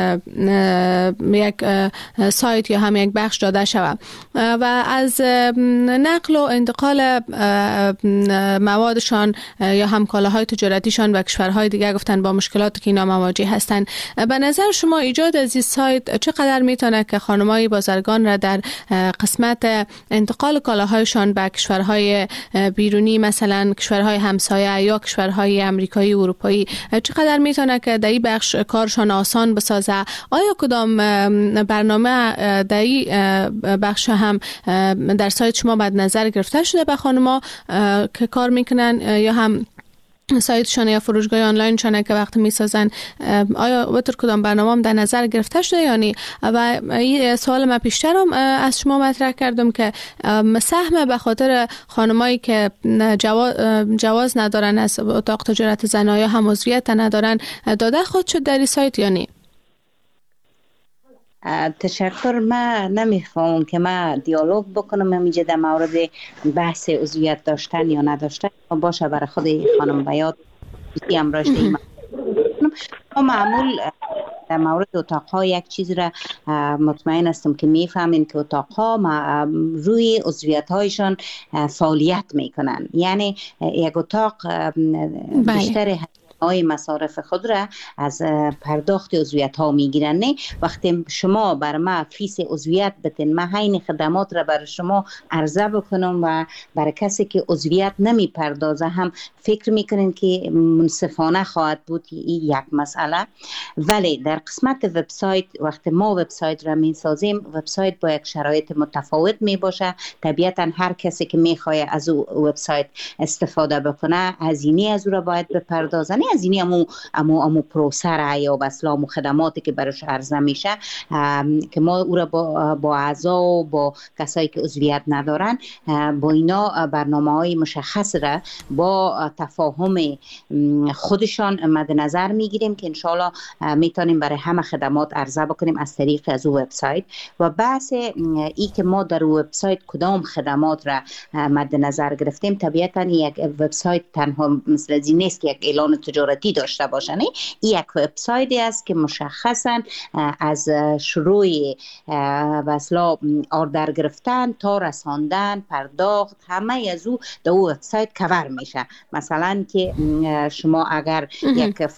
C: یک سایت یا هم یک بخش داده شود و از نقل و انتقال موادشان یا هم کالاهای تجارتیشان و کشورهای دیگه گفتن با مشکلاتی که اینا مواجه هستن. به نظر شما ایجاد از این سایت چقدر میتونه که خانمای بازرگان را در قسمت انتقال کالاهایشان به کشورهای بیرونی مثلا کشورهای همسایه یا کشورهای امریکایی و اروپایی چقدر میتونه که در این بخش کارشان آسان بسازه؟ آیا کدام برنامه در این بخش هم در سایت شما مد نظر گرفته شده به خانما که کار میکنن یا هم سایتشان یا فروشگاه آنلاینشان که وقت میسازن آیا بطور کدام برنامه هم در نظر گرفته شده یا نی؟ و این سوال من پیشترم از شما مطرح کردم که سهم به خاطر خانمایی که جواز, جواز ندارن از اتاق تجارت زنایی هم عضویت ندارن داده خود شد در این سایت یا نی؟
D: تشکر. من نمیخوام که من دیالوگ بکنم همینجا در مورد بحث عضویت داشتن یا نداشتن باشه برای خود خانم بیات هم راشته ایم. ما معمول در مورد اتاقها یک چیز را مطمئن هستم که میفهمین که اتاقها روی عضویت هایشان فعالیت میکنن، یعنی یک اتاق بیشتر های مصارف خود را از پرداخت عضویت ها میگیرن. نه وقتی شما بر ما فیس عضویت بتین من همین خدمات را بر شما عرضه بکنم و برای کسی که عضویت نمی پردازه هم فکر میکنین که منصفانه خواهد بود یک مسئله. ولی در قسمت وبسایت وقتی ما وبسایت را میسازیم وبسایت با یک شرایط متفاوت می باشه. طبیعتا هر کسی که میخواد از او وبسایت استفاده بکنه هزینه از او را باید بپردازه. از اینی امو امو امو پروسر یا بسلام و خدماتی که برش عرضه میشه که ما او را با با اعضا و با کسایی که عضویت ندارن با اینا برنامه های مشخص را با تفاهم خودشان مد نظر میگیریم که انشالله میتونیم برای همه خدمات عرضه بکنیم از طریق از وبسایت. و بحث ای که ما در وبسایت کدام خدمات را مد نظر گرفتیم طبیعتا یک وبسایت تنها مثل این نیست که یک اعلان تجارتی داشته باشه. نه این یک وبسایتی است که مشخصا از شروع وصلا آردر گرفتن تا رساندن پرداخت همه از او در وبسایت کور میشه. مثلا که شما اگر یک فروش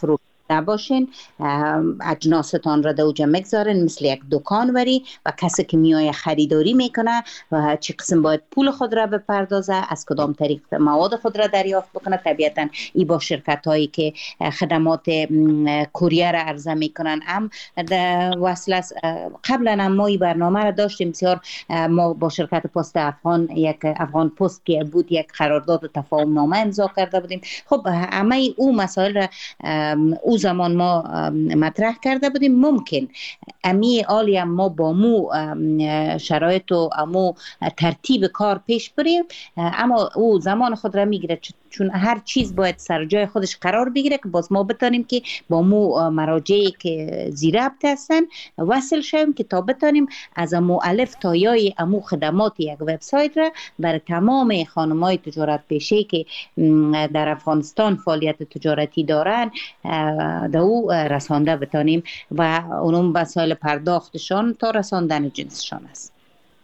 D: نباشین، اجناستان را دوجه مگذارین، مثل یک دکان وری و کسی که میای خریداری میکنه و چه قسم باید پول خود را بپردازه، از کدام طریق مواد خود را دریافت بکنه. طبیعتا ای با شرکت هایی که خدمات کوریر عرضه میکنن هم وصل. قبلا هم ما این برنامه را داشتیم بسیار، ما با شرکت پست افغان، یک افغان پست که بود، یک قرارداد و تفاهم نامه امضا کرده بودیم. خب همه او مسائل را او زمان ما مطرح کرده بودیم. ممکن امی آلی ما با مو شرایط و امو ترتیب کار پیش بریم، اما او زمان خود را میگیره، چون هر چیز باید سر جای خودش قرار بگیره که باز ما بتانیم که با مو مراجعی که زیر ربط هستن وصل شویم که تا بتانیم از امو الف تا یای امو خدمات یک وبسایت را برای تمام خانمای تجارت پیشه که در افغانستان فعالیت تجارتی دارن در او رسانده بتانیم و اونم وسایل پرداختشان تا رساندن جنسشان است.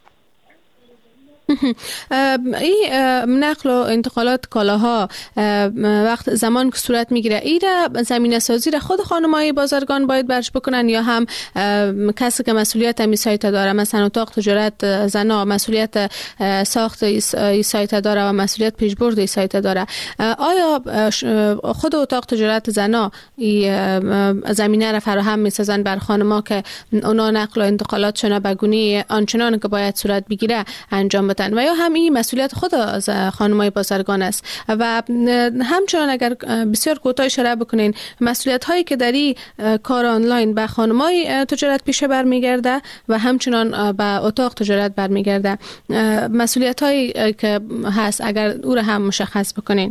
C: این نقل و انتقالات کالاها وقت زمان که صورت میگیره، این را زمینه سازی را خود خانمای بازرگان باید برش بکنن یا هم کسی که مسئولیت این سایت داره، مثلا اتاق تجارت زنا مسئولیت ساخت این سایت داره و مسئولیت پیشبرد این سایت داره؟ آیا خود اتاق تجارت زنا این زمینه را فراهم میسازن بر خانما که اونا نقل و انتقالاتشون بگونی آنچنان که باید صورت بگیره انجام بدن، و یا هم این مسئولیت خود از خانمای بازرگان است؟ و همچنان اگر بسیار کوتاه اشاره بکنین، مسئولیت هایی که در این کار آنلاین به خانمای تجارت پیشه برمیگرده و همچنان به اتاق تجارت برمیگرده، مسئولیت هایی که هست اگر او را هم مشخص بکنین.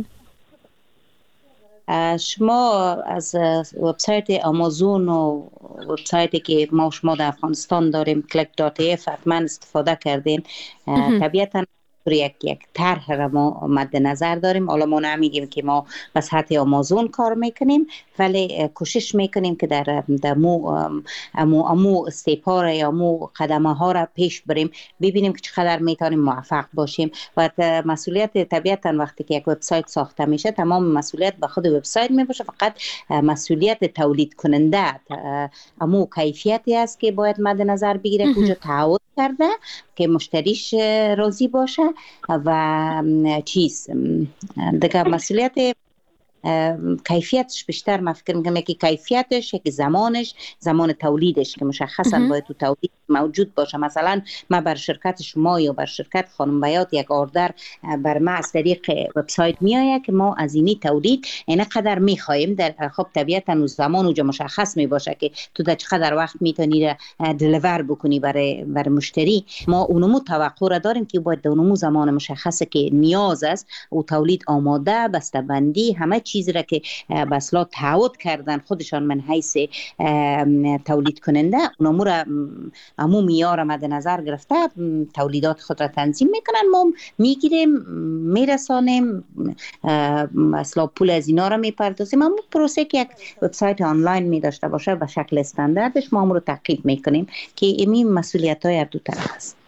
D: شما از وبسایت آمازون و وبسایتی که ما شما در افغانستان داریم کلیک دات ای اف حتما استفاده کردین. طبیعتا یک یک طرح را ما مد نظر داریم. حالا ما نمیگیم که ما به سطح آمازون کار میکنیم، ولی کوشش میکنیم که در مو امو امو استیپار یا مو قدمه ها را پیش بریم، ببینیم که چقدر میتونیم موفق باشیم. و مسئولیت طبیعتا وقتی که یک وبسایت ساخته میشه، تمام مسئولیت به خود وبسایت میباشه، فقط مسئولیت تولید کننده امو کیفیتی است که باید مد نظر بگیره، کجا تعهد کرده که مشتریش راضی باشه و چیز دیگه مسئولیت کیفیتش بیشتر. من فکر میکنم یکی کیفیتش، یکی زمانش، زمان تولیدش که مشخصا باید تو تولید موجود باشه. مثلا ما بر شرکت شما یا بر شرکت خانم بیات یک آردر بر ما از طریق وبسایت میآید که ما از اینی تولید اینا قدر میخوایم، در خب طبیعتا اون زمان اونجا مشخص میباشه که تو در چقدر وقت میتونی دلیور بکنی برای برای مشتری. ما اونمو توقع را داریم که باید اونمو زمان مشخصه که نیاز است و تولید آماده، بسته‌بندی، همه چیزی را که بسلا تعهد کردن خودشان من حیث تولید کننده، اونمو را امو میار مد نظر گرفته تولیدات خود را تنظیم میکنن. ما میگیریم میرسانیم، اصلا پول از اینا را میپردازیم. اما پروسه که یک وبسایت آنلاین میداشته باشه به شکل استانداردش ما هم رو تعقیب میکنیم که این مسئولیت های دو طرف است.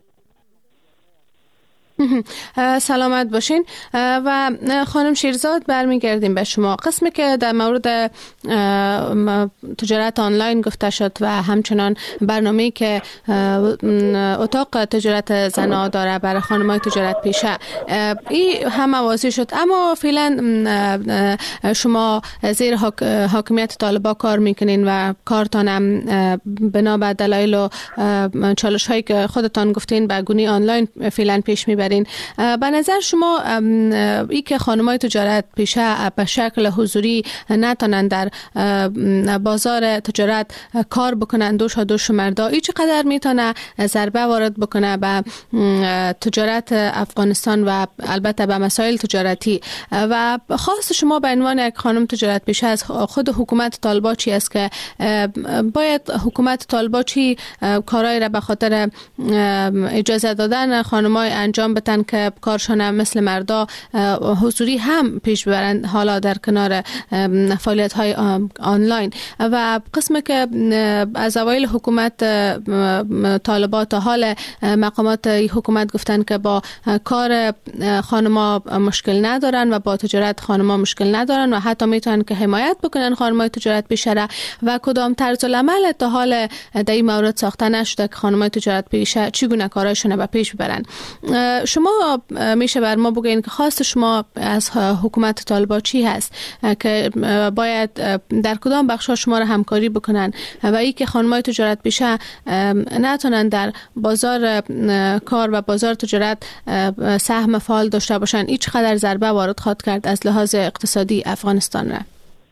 C: سلامت باشین. و خانم شیرزاد برمیگردیم به شما. قسمی که در مورد تجارت آنلاین گفته شد و همچنان برنامه‌ای که اتاق تجارت زنا داره برای خانم‌های تجارت پیشه، این هم واضح شد. اما فعلا شما زیر حاکمیت طالبا کار میکنین و کارتان هم بنا به دلایل و چالش هایی که خودتان گفتین به گونه آنلاین فعلا پیش میبرین. به نظر شما ای که خانمای تجارت پیشه به شکل حضوری نتونن در بازار تجارت کار بکنن دوش ها دوش مردا، ای چقدر میتونه ضربه وارد بکنه به تجارت افغانستان و البته به مسائل تجارتی؟ و خاص شما به عنوان یک خانم تجارت پیشه از خود حکومت طالبا چی است که باید حکومت طالبا چی کارایی را به خاطر اجازه دادن خانمای انجام انجام بدن که کارشان مثل مردا حضوری هم پیش ببرند، حالا در کنار فعالیت های آنلاین. و قسمی که از اوایل حکومت طالبات تا حال مقامات حکومت گفتن که با کار خانما مشکل ندارن و با تجارت خانما مشکل ندارن و حتی میتونن که حمایت بکنن خانمای تجارت پیشه را، و کدام طرز العمل تا حال در این مورد ساخته نشده که خانمای تجارت پیشه چگونه کارایشون به پیش ببرن. شما میشه بر ما بگین که خواست شما از حکومت طالبات چی هست که باید در کدام بخش‌ها شما را همکاری بکنن و ای که خانمای تجارت پیشه نتونن در بازار کار و بازار تجارت سهم فعال داشته باشن؟ این چقدر ضربه وارد خواهد کرد از لحاظ اقتصادی افغانستان را؟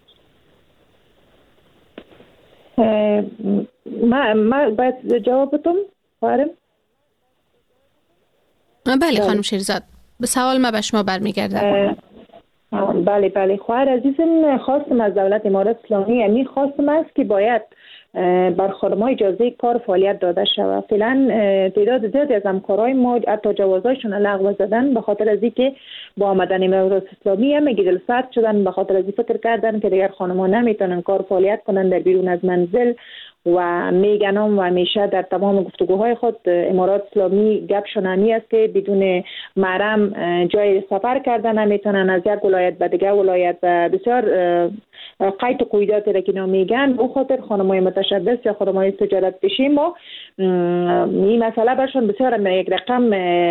E: ما ما باید جواب بدم خواهرم؟
C: بله خانم شیرزاد، به سوال ما به شما برمیگردم.
E: بله بله خواهر عزیزم، خواستم از دولت امارات اسلامی امی خواستم است که باید بر خانم‌ها اجازه کار فعالیت داده شود. فعلا تعداد زیادی از همکارای ما حتی جوازایشون لغو زدن به خاطر از اینکه با آمدن امارات اسلامی هم گدل سرد شدن، به خاطر از این فکر کردن که دیگر خانم‌ها نمیتونن کار فعالیت کنن در بیرون از منزل و میگنم و همیشه در تمام گفتگوهای خود امارات اسلامی گپ شنانی است که بدون محرم جای سفر کردن نمیتونن، از یک ولایت به دیگر ولایت و بسیار قید و قیودات را که میگن. به خاطر خانم‌های متشبث یا خانم‌های تجارت پیشه ما این مسئله برشون بسیار یک رقم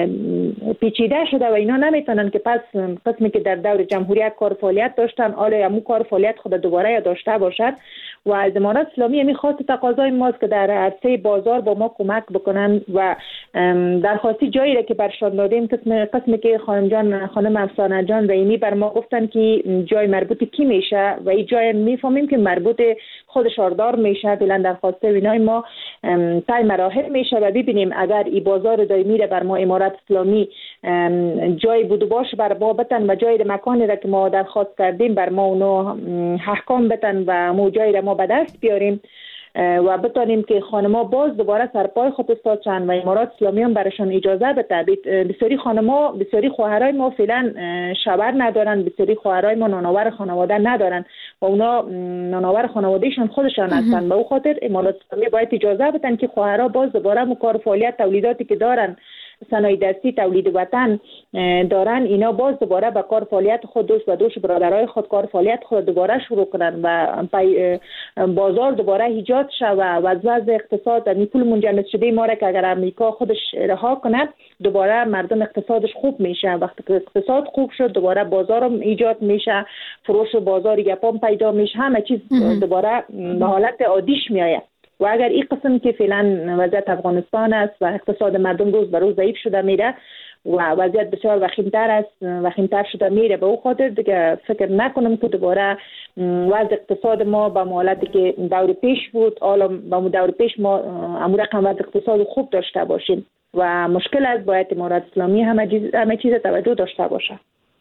E: پیچیده شده و اینا نمیتونن که پس قسمی که در دور جمهوریت کار فعالیت داشتن حالا همون کار فعالیت خود دوباره داشته باشد. و از امارات اسلامی همی خواست تقاضای ماست که در عرصه بازار با ما کمک بکنن و درخواستی جایی را که برشان دادیم قسم قسمی که خانم جان خانم افسانه جان رحیمی بر ما گفتن که جای مربوط کی میشه و این جای میفهمیم که مربوط خود شاردار میشه. فعلا درخواسته وینای ما تای مراحل میشه و ببینیم اگر این بازار دائمی را بر ما امارات اسلامی جای بود باش بر ما بتن و جای مکانی را که ما درخواست کردیم بر ما اونو احکام بتن و مو جای را ما به دست بیاریم و بتانیم که خانم‌ها باز دوباره سرپای خود استاد شن و امارات اسلامی هم برشان اجازه بده. بسیاری خانم‌ها بسیاری خواهرای ما فعلا شوهر ندارن، بسیاری خواهرای ما نانآور خانواده ندارن و اونا نانآور خانوادهشون خودشان هستن. به او خاطر امارات اسلامی باید اجازه بدن که خواهرها باز دوباره مکار فعالیت تولیداتی که دارن، صنایع دستی تولید وطن دارن، اینا باز دوباره به کار فعالیت خود دوست و دوش برادرای خود کار فعالیت خود دوباره شروع کنن و بازار دوباره ایجاد شود و از وضع اقتصاد در پول منجمد شده ما را که اگر امریکا خودش رها کنه دوباره مردم اقتصادش خوب میشه. وقتی که اقتصاد خوب شد دوباره بازار هم ایجاد میشه، فروش بازار گپام پیدا میشه، همه چیز دوباره به حالت عادیش میآید. و اگر این قسم که فعلا وضعیت افغانستان است و اقتصاد مردم روز به روز ضعیف شده میره و وضعیت بسیار وخیمتر است وخیمتر شده میره، به او خاطر دیگه فکر نکنم که دوباره وضع اقتصاد ما به حالتی که دور پیش بود حالا به دور پیش ما امو رقم وضع اقتصاد خوب داشته باشیم و مشکل است. باید امارات اسلامی همه چیز همه چیز توجه داشته باشه.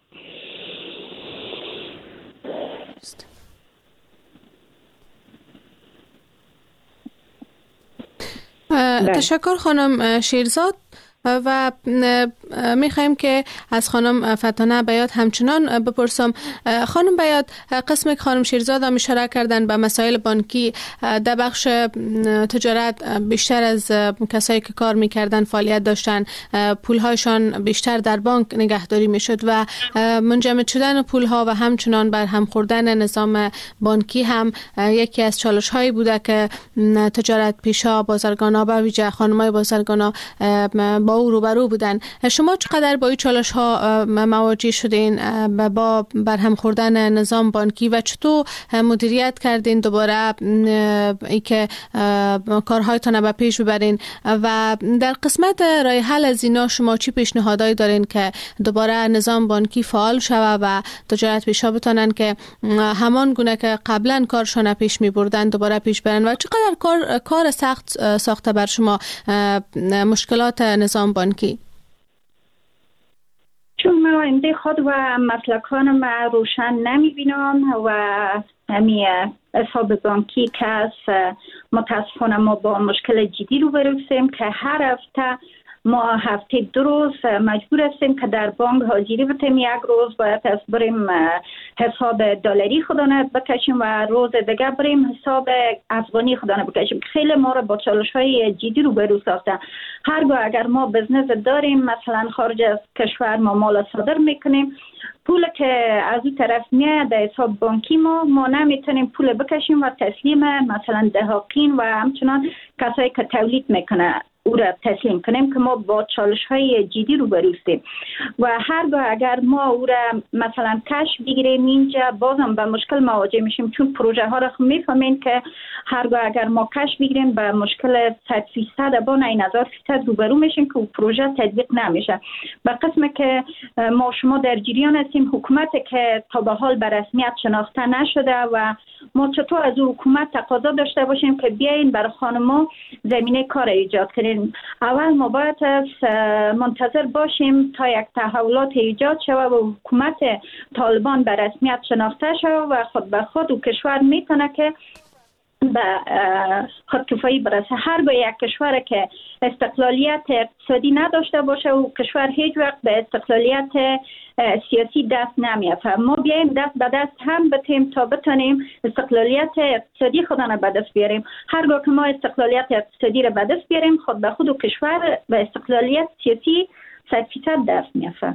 C: تشکر خانم شیرزاد و میخوایم که از خانم فتانه بیات همچنان بپرسم. خانم بیات، قسم که خانم شیرزاد هم اشاره کردن به مسائل بانکی در بخش تجارت بیشتر از کسایی که کار میکردن فعالیت داشتن پولهایشان بیشتر در بانک نگهداری میشد و منجمد شدن پولها و همچنان بر هم خوردن نظام بانکی هم یکی از چالش هایی بوده که تجارت پیشا بازرگانا به ویژه خانمای بازرگانا با او روبرو بودن. شما چقدر با این چالش ها مواجه شدین با برهم خوردن نظام بانکی و چطور مدیریت کردین دوباره ای که کارهایتان به پیش ببرین و در قسمت راه حل از اینا شما چی پیشنهادایی دارین که دوباره نظام بانکی فعال شود و تجارت پیشا بتونن که همان گونه که قبلا کارشون پیش می بردن دوباره پیش برن و چقدر کار کار سخت ساخته بر شما مشکلات نظام بانکی؟
B: چون من آینده خود و مسلکان ما روشن نمی بینم و همی حساب بانکی که متاسفانه ما با مشکل جدی رو بروسیم که هر هفته ما هفته دو روز مجبور هستیم که در بانک حاضری بتیم. یک روز باید از بریم حساب دلاری خودانه بکشیم و روز دیگه بریم حساب افغانی خودانه بکشیم. خیلی ما را با چالش های جدی رو برو ساختن. هرگاه اگر ما بزنس داریم، مثلا خارج از کشور ما مال صادر میکنیم، پول که از اون طرف میاد در حساب بانکی ما ما نمیتونیم پول بکشیم و تسلیم مثلا دهاقین و همچنان کسایی که تولید میکنه او را تسلیم کنیم که ما با چالش های جدی رو بروستیم. و هرگاه اگر ما او را مثلا کش بگیریم اینجا بازم به مشکل مواجه میشیم، چون پروژه ها را میفهمین که هرگاه اگر ما کش بگیریم به مشکل صد فیصد با نه هزار فیصد روبرو میشیم که پروژه تطبیق نمیشه. به قسم که ما شما در جریان هستیم، حکومت که تا به حال به رسمیت شناخته نشده و ما چطور از حکومت تقاضا داشته باشیم که بیاین برای خانما زمینه کار ایجاد کنین. اول ما باید منتظر باشیم تا یک تحولات ایجاد شود و حکومت طالبان به رسمیت شناخته شود و خود به خود و کشور میتونه که به خودکفایی برسه. هرگاه یک کشور که استقلالیت اقتصادی نداشته باشه و کشور هیچ وقت به استقلالیت سیاسی دست نمیافته. ما بیایم دست به دست هم بتیم تا بتونیم استقلالیت اقتصادی خودانه به دست بیاریم. هرگاه که ما استقلالیت اقتصادی را به دست بیاریم، خود به خود و کشور به استقلالیت سیاسی صد فیصد دست میافته.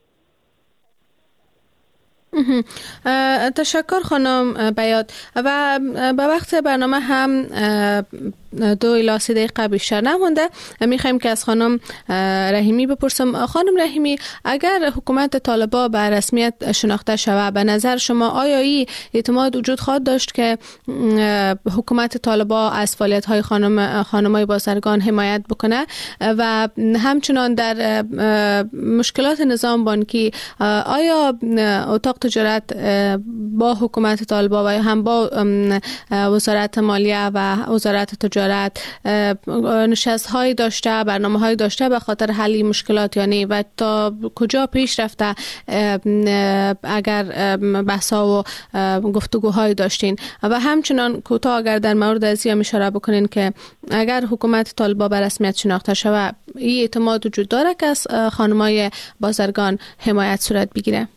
C: تشکر خانم بیات. و به وقت برنامه هم دو الی سه دقیقه بیشتر نمونده. میخوایم که از خانم رحیمی بپرسم. خانم رحیمی، اگر حکومت طالبان به رسمیت شناخته شود، به نظر شما آیا این اعتماد وجود خواهد داشت که حکومت طالبان از فعالیت‌های خانم خانم‌های بازرگان حمایت بکنه و همچنان در مشکلات نظام بانکی آیا اتاق تجارت با حکومت طالبان و هم با وزارت مالیه و وزارت تجارت نشست‌های داشته، برنامه‌های داشته به خاطر حل مشکلات یعنی و تا کجا پیش رفته اگر بحث‌ها و گفتگوهای داشتین؟ و همچنان کوتاه اگر در مورد از این اشاره بکنین که اگر حکومت طالبان به رسمیت شناخته شود، این اعتماد وجود داره که از خانم‌های بازرگان حمایت صورت بگیره؟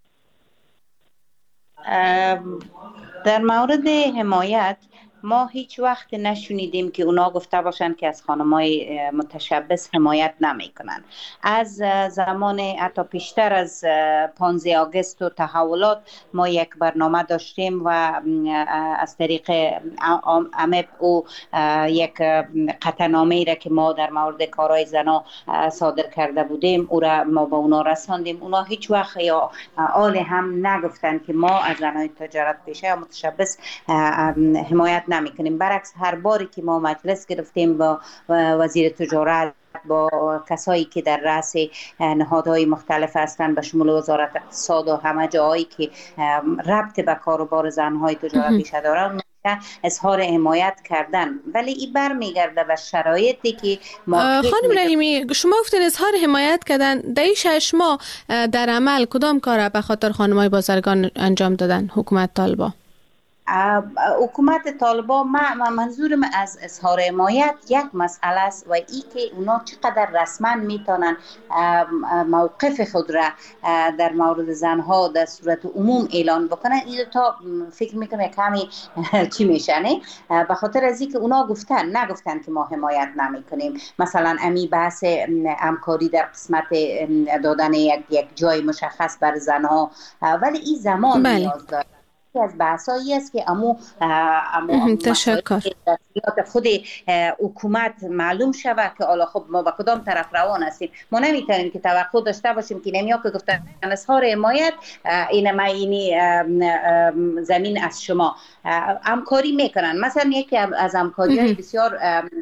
D: در مورد حمایت ما هیچ وقت نشنیدیم که اونا گفته باشن که از خانمای متشبث حمایت نمی کنن. از زمان حتی پیشتر از پانزده آگوست و تحولات ما یک برنامه داشتیم و از طریق امپ او یک قطعنامه‌ای را که ما در مورد کارهای زنا صادر کرده بودیم او را ما با اونا رساندیم. اونا هیچ وقت یا آل هم نگفتن که ما از زنای تجارت پیشه یا متشبث حمایت نمیکنیم. برعکس هر باری که ما مجلس گرفتیم با وزیر تجارت، با کسایی که در رأس نهادهای مختلف هستند به شمول وزارت اقتصاد و همه جایی که ربط به کاروبار زنهای تجارت پیشه دارند اظهار حمایت کردن، ولی این برمیگرده به شرایطی که ما
C: خانم رحیمی شما گفتین اظهار حمایت کردن. در این شش ماه در عمل کدام کار به خاطر خانم‌های بازرگان انجام دادن حکومت طالبان؟
D: حکومت طالبان ما منظورم از اظهار حمایت یک مسئله است و ای که اونا چقدر رسما میتونن موقف خود را در مورد زنها در صورت عموم اعلان بکنن. این تا فکر میکنم کمی چی میشه نه؟ به خاطر از اینکه اونا گفتن نگفتن که ما حمایت نمیکنیم. مثلا امی بحث همکاری در قسمت دادن یک یک جای مشخص بر زنها، ولی این زمان
C: بله.
D: نیاز داره. از بحثایی است که امو امو
C: تشکر
D: خود حکومت معلوم شود که حالا خب ما با کدام طرف روان هستیم. ما نمیتونیم که توقع داشته باشیم که نمیا که گفتن اظهار حمایت این ما اینی زمین از شما همکاری میکنن. مثلا یکی از همکاری‌های بسیار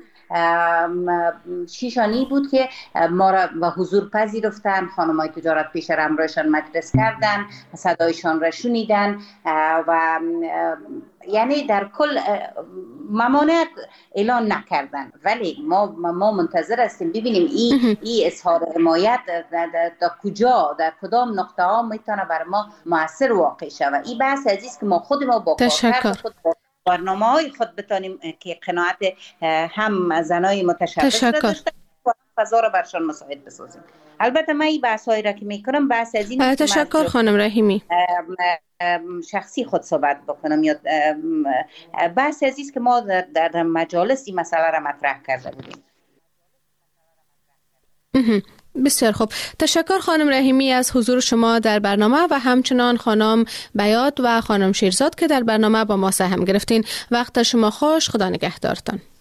D: شیشانی بود که ما را به حضور پذیرفتن، خانم‌های تجارت پیش را همراهشان مجلس کردن، صدایشان را شنیدن و یعنی در کل ممانعت اعلان نکردن. ولی ما ما منتظر هستیم ببینیم این این اظهار حمایت در کجا در کدام نقطه ها میتونه بر ما موثر واقع شود. این بحث عزیز که ما خود ما با کارکرد خود برنامه های خود بتانیم که قناعت هم زنای متشبث را داشته فضا را برشان مساعد بسازیم. البته من این بحث هایی را که میکنم بحث از این
C: تشکر خانم رحیمی.
D: شخصی خود صحبت بکنم یا بحث از است که ما در, در مجالس این مسئله را مطرح کرده بودیم.
C: بسیار خوب، تشکر خانم رحیمی از حضور شما در برنامه و همچنان خانم بیات و خانم شیرزاد که در برنامه با ما سهم گرفتین. وقت شما خوش، خدا نگهدارتان.